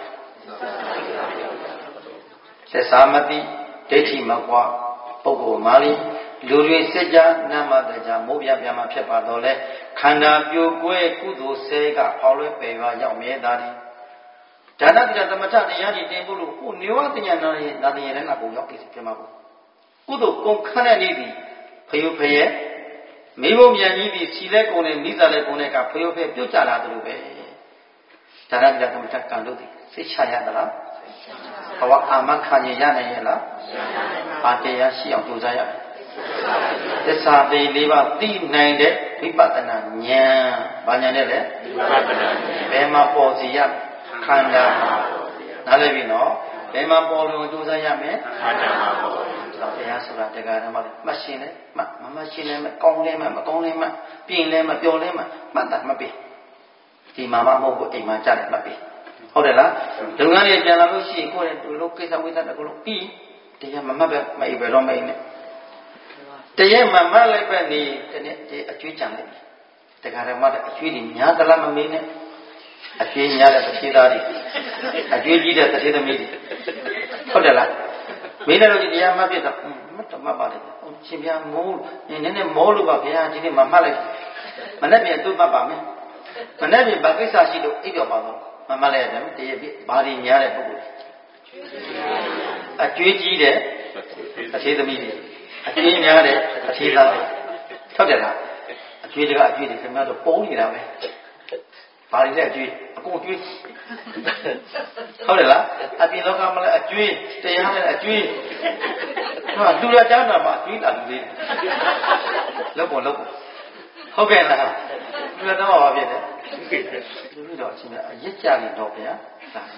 သစ္စာမတိဒိဋ္ဌိမကွာပုဂ္ဂိုလ်မာလီလူတွေစိတ်ကြနမတကြမိုးပြပြမှာဖြစ်ပါတော့လေခန္ဓာပြိုကွဲကုသိုလ်ဆဲကဖောက်လွဲပယ်ပါရောက်မြဲတာဒီဒါနတိသမထတရားကြီးတင်ဖို့လို့ဟိုနေဝတညာနာရဲ့နာတင်ရတဲ့နာကိုရောက်ပြီဖြစ်မှာပေါ့ကုသိုလ်ကုန်ခန့်တဲ့နေပြီဖယုဖရဲ့မိဘမြန်ကြီးပြီစီလဲကုန်နဲ့မိသားလဲကုန်တဲ့ကဖယုဖရဲ့ပြုတ်ကြလာတယ်လို့ပဲဒါနတိသမထကံလို့ဒီစိတ်ချရသလားဘဝအာမခံရရနိုင်ရဲ့လားအာတရားရှိအောင်ကြိုးစားရသစ္စာပေလေးပါးသိနိုင်တဲ့ဝိပဿနာဉာဏ်ဘာဉာဏ်နဲ့လဲဝိပဿနာဉာဏ်ဘယ်မှာပေါ်စီရခန္ဓာမှာနားလည်ပြီနော်ဘယ်မှာပေါ်လို့ကြိုးစားရမယ်ခန္ဓာမှာပေါ်တော့တရားဆိုတာတရားဓမ္မတွေမှတ်ရှင်းလဲမှတ်မမှတ်ရှင်းလဲမကောင်းလဲမှမကောင်းလဲမှပြင်လဲမပြောလဲမှမှတ်တာမှတ်ပြီဒီမှာမဟုတ်ဘူးအိမ်မှာကြားတယ်မှတ်ပြီဟုတ်တယ်လားလုပ်ငန်းတွေပြန်လာလို့ရှိရင်ကိုယ့်ရဲ့သူတို့ကိစ္စဝိသတ်တကူလို့ပြီးတရားမမှတ်ပဲမအိပ်ပဲတော့မအိပ်နဲ့တရားမမှတ်လိုက်ပဲနေတနေ့ဒီအကျွေးကြံလိုက်တရားဓမ္မတဲ့အကျွေးတွေများသလားမမေးနဲ့အကျွေးများတဲ့တထေသားတွေအကျွေးကြီးတဲ့တထေသမီးတွေဟုတ်တယ်လားမေးတယ်လို့တရားမှတ်ပြတော့မတ်တော့မှတ်ပါလေရှင်ဗျာမိုးနည်းနည်းမိုးလို့ပါဗျာဒီနေ့မမှတ်လိုက်မနေ့ပြန်သူ့မှတ်ပါမယ်မနေ့ပြန်ဘာကိစ္စရှိလို့အိပ်ပြောပါတော့မမှတ်လိုက်ရတယ်တရားပြဘာတွေများတဲ့ပုဂ္ဂိုလ်အကျွေးကြီးတဲ့အထေသမီးတွေအကျွေးများတဲ့အထေသားတွေဟုတ်တယ်လားအကျွေးတကအကျွေးတွေခင်ဗျားတို့ပုံနေတာပဲဘာတွေလဲအကျွေးအကုန်ကျွေးဟုတ်တယ်လားအပြင်လောကမှာလည်းအကျွေးတရားနဲ့အကျွေးဟာလူရကြတာမှာအကျွေးလာလူလေးလောက်ပေါ်လောက်ပေါ်ဟုတ်ကဲ့လားလူရတော့ဘာဖြစ်လဲလူတော့အချင်းအရစ်ကြနေတော့ဗျာ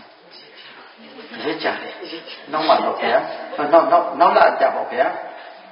ရစ်ကြတယ်နောက်မှတော့ဗျာနောက်နောက်နောက်လာကြပါဗျာ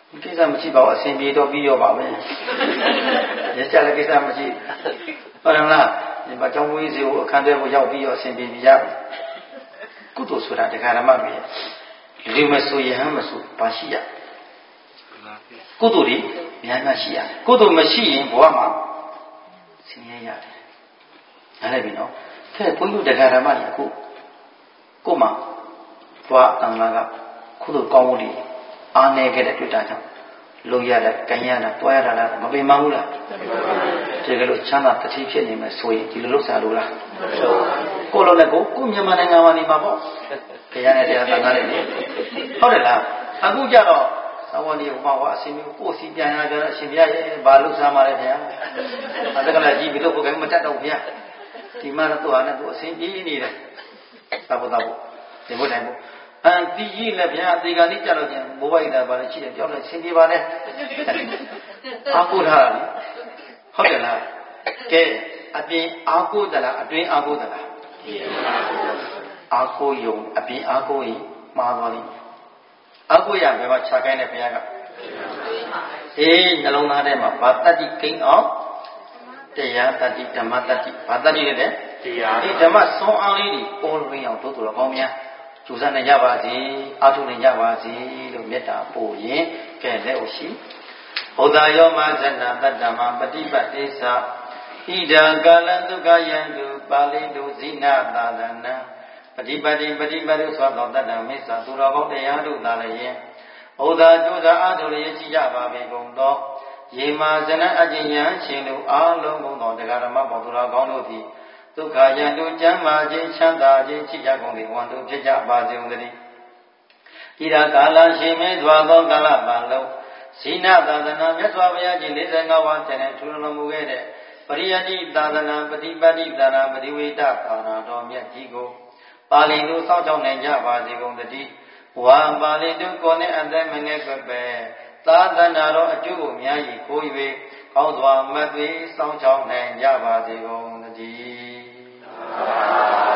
ကိစ္စမရှိပါဘူးအစဉ်ပြေတော့ပြီးရောပါပဲရကြလည်းကိစ္စမရှိဟုတ်တယ်မလားဒီမှာကျောင်းဝေးစီကိုအခန်းထဲကိုရောက်ပြီးရောအစဉ်ပြေပြီးရပြီကုသိုလ်ဆိုတာတရားဓမ္မတွေလူမဆိုရဟန်းမဆိုပါရှိရကုသိုလ်တွေများများရှိရတယ်ကုသိုလ်မရှိရင်ဘဝမှာဆင်းရဲရတယ်နားလည်ပြီနော်ခဲဘုန်းကြီးတရားဓမ္မတွေအခုကို့မှာဘဝအံလာကကုသိုလ်ကောင်းမှုတွေအားနည်းခဲ့တဲ့တွေ့တာကြောင့်လုံရတဲ့ကံရတာတွားရတာလားမပင်မဘူးလားဒီကလေးချမ်းသာတတိဖြစ်နေမယ်ဆိုရင်ဒီလိုလုပ်စားလို့လားကိုလုံးနဲ့ကိုကိုမြန်မာနိုင်ငံမှာနေမှာပေါ့ခရနဲ့တရားသံဃာနဲ့နေဟုတ်တယ်လားအခုကြတော့သဘောနေဟိုမှာကအရှင်မျိုးကိုစီပြန်ရကြတော့အရှင်ဘုရားရဲ့ဘာလို့စားမှာလဲဗျာအတကလည်းကြီးပြီးတော့ဘုရားမတတ်တော့ဗျာဒီမှာတော့သူဟာနဲ့သူအရှင်ကြီးနေတယ်သဘောတော့ဒီဘုရားကိုအန်တီကြီးလည်းဗျာအသေးကလေးကြတော့ကျင်မိုးပိုက်တာပါလေရှိတယ်ကြောက်လို့ဆင်းပြေပါနဲ့အာကိုထားတာလေဟုတ်တယ်လားကဲအပြင်အာကိုသလားအတွင်းအာကိုသလားအာကိုယုံအပြင်အာကိုရင်မှားသွားလိမ့်မယ်အာကိုရဘယ်မှာခြာခိုင်းတဲ့ဘုရားကအေးနှလုံးသားထဲမှာဗာတတိကိန်းအောင်တရားတတိဓမ္မတတိဗာတတိတဲ့တရားဒီဓမ္မဆုံးအောင်လေးတွေပေါ်လွင်အောင်တို့တော်ကောင်းများကျူးစမ်းနေကြပါစေအာထုနေကြပါစေလို့မေတ္တာပို့ရင်ကဲလက်ဥရှိဘုဒ္ဓယောမဇဏတတ္တမပฏิပတ်တိသဣဒံကာလဒုက္ခယံတုပါဠိတုဇိနာသာသနံပฏิပတ်တိပฏิပတ်တိသောသောတတ္တမိစ္ဆာသူတော်ကောင်းတရားတို့သာလည်းယင်ဘုဒ္ဓကျိုးစာအာထုလျက်ရှိကြပါပေကုန်သောယေမာဇဏအကျဉ်ယံရှင်တို့အားလုံးကုန်သောတရားဓမ္မဘောသူတော်ကောင်းတို့သည်ဒုက္ခယံတို့ကျမ်းမာခြင်းချမ်းသာခြင်းရှိကြကုန်သည်ဝန်တို့ဖြစ်ကြပါစေကုန်သတည်းဣဒကာလရှိမင်းစွာသောကာလပတ်လုံးဇိနသာသနာမြတ်စွာဘုရားကြီး၄၅ဝါးတည်းနဲ့ထူတော်မူခဲ့တဲ့ပရိယတိသာသနာပฏิပတ်တိသာသနာပฏิဝေဒသာသနာတော်မြတ်ကြီးကိုပါဠိလိုစောင့်ကြောင်းနိုင်ကြပါစေကုန်သတည်းဝါပါဠိတို့ကိုနဲ့အသက်မငယ်ကွယ်ပဲသာသနာတော်အကျိုးကိုများ၏ကို၍ကောင်းစွာမသွေစောင့်ကြောင်းနိုင်ကြပါစေကုန်သတည်း